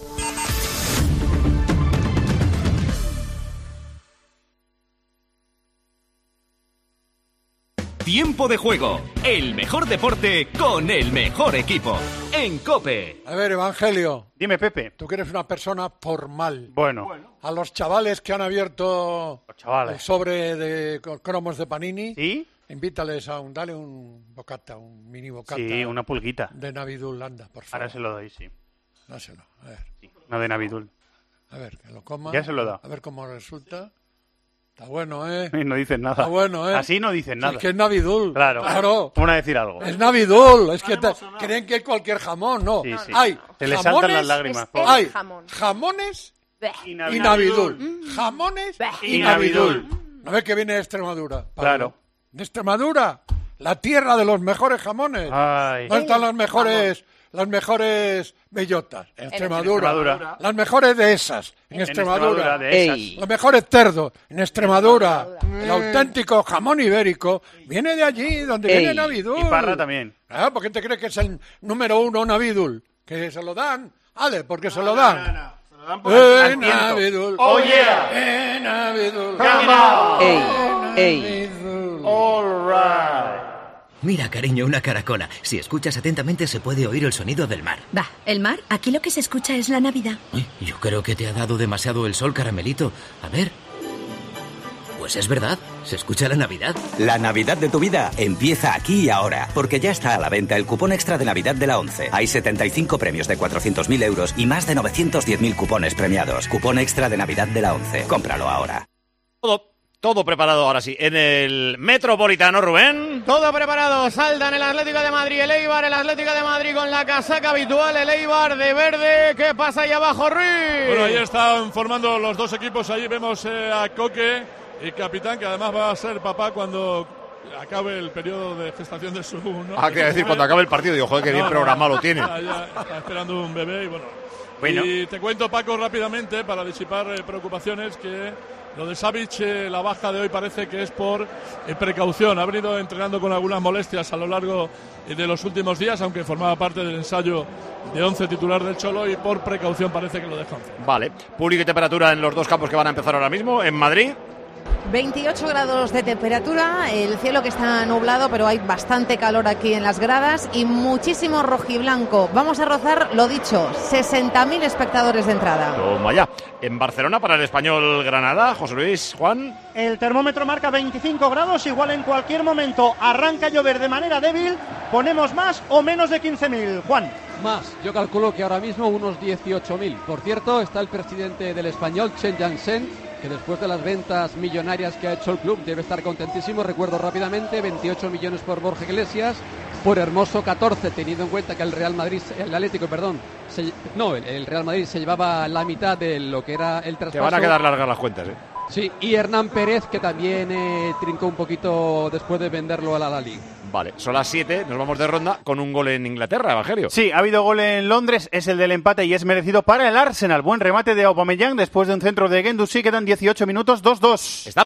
Tiempo de juego, el mejor deporte con el mejor equipo en COPE.
A ver, Evangelio.
Dime, Pepe.
Tú que eres una persona formal.
Bueno.
A los chavales que han abierto
chavales.
el sobre de co- cromos de Panini,
¿Sí?
invítales a un, dale un bocata, un mini bocata.
Sí, una pulguita.
De Navidul, anda, por favor.
Ahora se lo doy, sí.
Dáselo, a ver.
Una de Navidul.
A ver, que lo coma.
Ya se lo da.
A ver cómo resulta. Está bueno, ¿eh?
No dices nada.
Está bueno, ¿eh?
Así no dicen nada.
Es que es Navidul.
Claro.
Claro.
¿Cómo van a decir algo?
Es Navidul. Es que te- creen que es cualquier jamón, no.
Sí, sí.
Hay
Se le
jamones,
saltan las lágrimas,
es-
pobre.
Hay
jamón.
jamones
Y
y
Navidul.
Navidul. Jamones y,
Y
Navidul.
Navidul.
¿No ves que viene de Extremadura? Pablo?
Claro.
De Extremadura. La tierra de los mejores jamones.
Ay.
¿Dónde están las mejores, las mejores bellotas? En Extremadura.
Extremadura.
Las mejores de esas. En,
En
Extremadura.
Extremadura, de esas. Ey.
Los mejores cerdos. En Extremadura. El auténtico jamón ibérico viene de allí, donde
Ey.
viene Navidul.
Y Parra también.
Ah, ¿por qué te crees que es el número uno Navidul? Que se lo dan. Ale, porque se lo dan.
por
Eh,
al tiento.
Navidul.
Oh, yeah.
Eh, Navidul.
Come on.
Eh,
Ey, ey.
Navidul.
All right.
Mira, cariño, una caracola. Si escuchas atentamente se puede oír el sonido del mar.
Va, ¿el mar? Aquí lo que se escucha es la Navidad.
Ay, yo creo que te ha dado demasiado el sol, caramelito. A ver. Pues es verdad, se escucha la Navidad.
La Navidad de tu vida empieza aquí y ahora, porque ya está a la venta el cupón extra de Navidad de la ONCE. Hay setenta y cinco premios de cuatrocientos mil euros y más de novecientos diez mil cupones premiados. Cupón extra de Navidad de la ONCE. Cómpralo ahora.
Todo, todo preparado ahora sí. En el Metropolitano, Rubén.
Todo preparado. Saltan el Atlético de Madrid, el Eibar, el Atlético de Madrid con la casaca habitual, el Eibar de verde. ¿Qué pasa ahí abajo, Ruiz?
Bueno, ahí están formando los dos equipos. Ahí vemos eh, a Coque, y capitán, que además va a ser papá cuando acabe el periodo de gestación de su... ¿no?
Ah, quería decir, cuando acabe el partido. Digo, joder, que bien programado lo tiene.
Está, ya, está esperando un bebé y bueno.
bueno.
Y te cuento, Paco, rápidamente, para disipar eh, preocupaciones, que lo de Savic, eh, la baja de hoy parece que es por eh, precaución. Ha venido entrenando con algunas molestias a lo largo eh, de los últimos días, aunque formaba parte del ensayo de once titular del Cholo, y por precaución parece que lo deja.
Vale. Público y temperatura en los dos campos que van a empezar ahora mismo. En Madrid...
veintiocho grados de temperatura, el cielo que está nublado, pero hay bastante calor aquí en las gradas y muchísimo rojiblanco. Vamos a rozar, lo dicho, sesenta mil espectadores de entrada.
Toma ya. En Barcelona para el Español Granada, José Luis, Juan.
El termómetro marca veinticinco grados, igual en cualquier momento arranca a llover de manera débil. ¿Ponemos más o menos de quince mil, Juan?
Más, yo calculo que ahora mismo unos dieciocho mil. Por cierto, está el presidente del Español, Chen Jiansheng, que después de las ventas millonarias que ha hecho el club debe estar contentísimo. Recuerdo rápidamente, veintiocho millones por Borja Iglesias, por Hermoso catorce, teniendo en cuenta que el Real Madrid, el Atlético, perdón, se, no, el Real Madrid se llevaba la mitad de lo que era el traspaso.
Te van a quedar largas las cuentas, ¿eh?
Sí, y Hernán Pérez, que también eh, trincó un poquito después de venderlo a la Lali.
Vale, son las siete, nos vamos de ronda con un gol en Inglaterra, Evangelio.
Sí, ha habido gol en Londres, es el del empate y es merecido para el Arsenal. Buen remate de Aubameyang después de un centro de Guendouzi, quedan dieciocho minutos, dos dos.
Está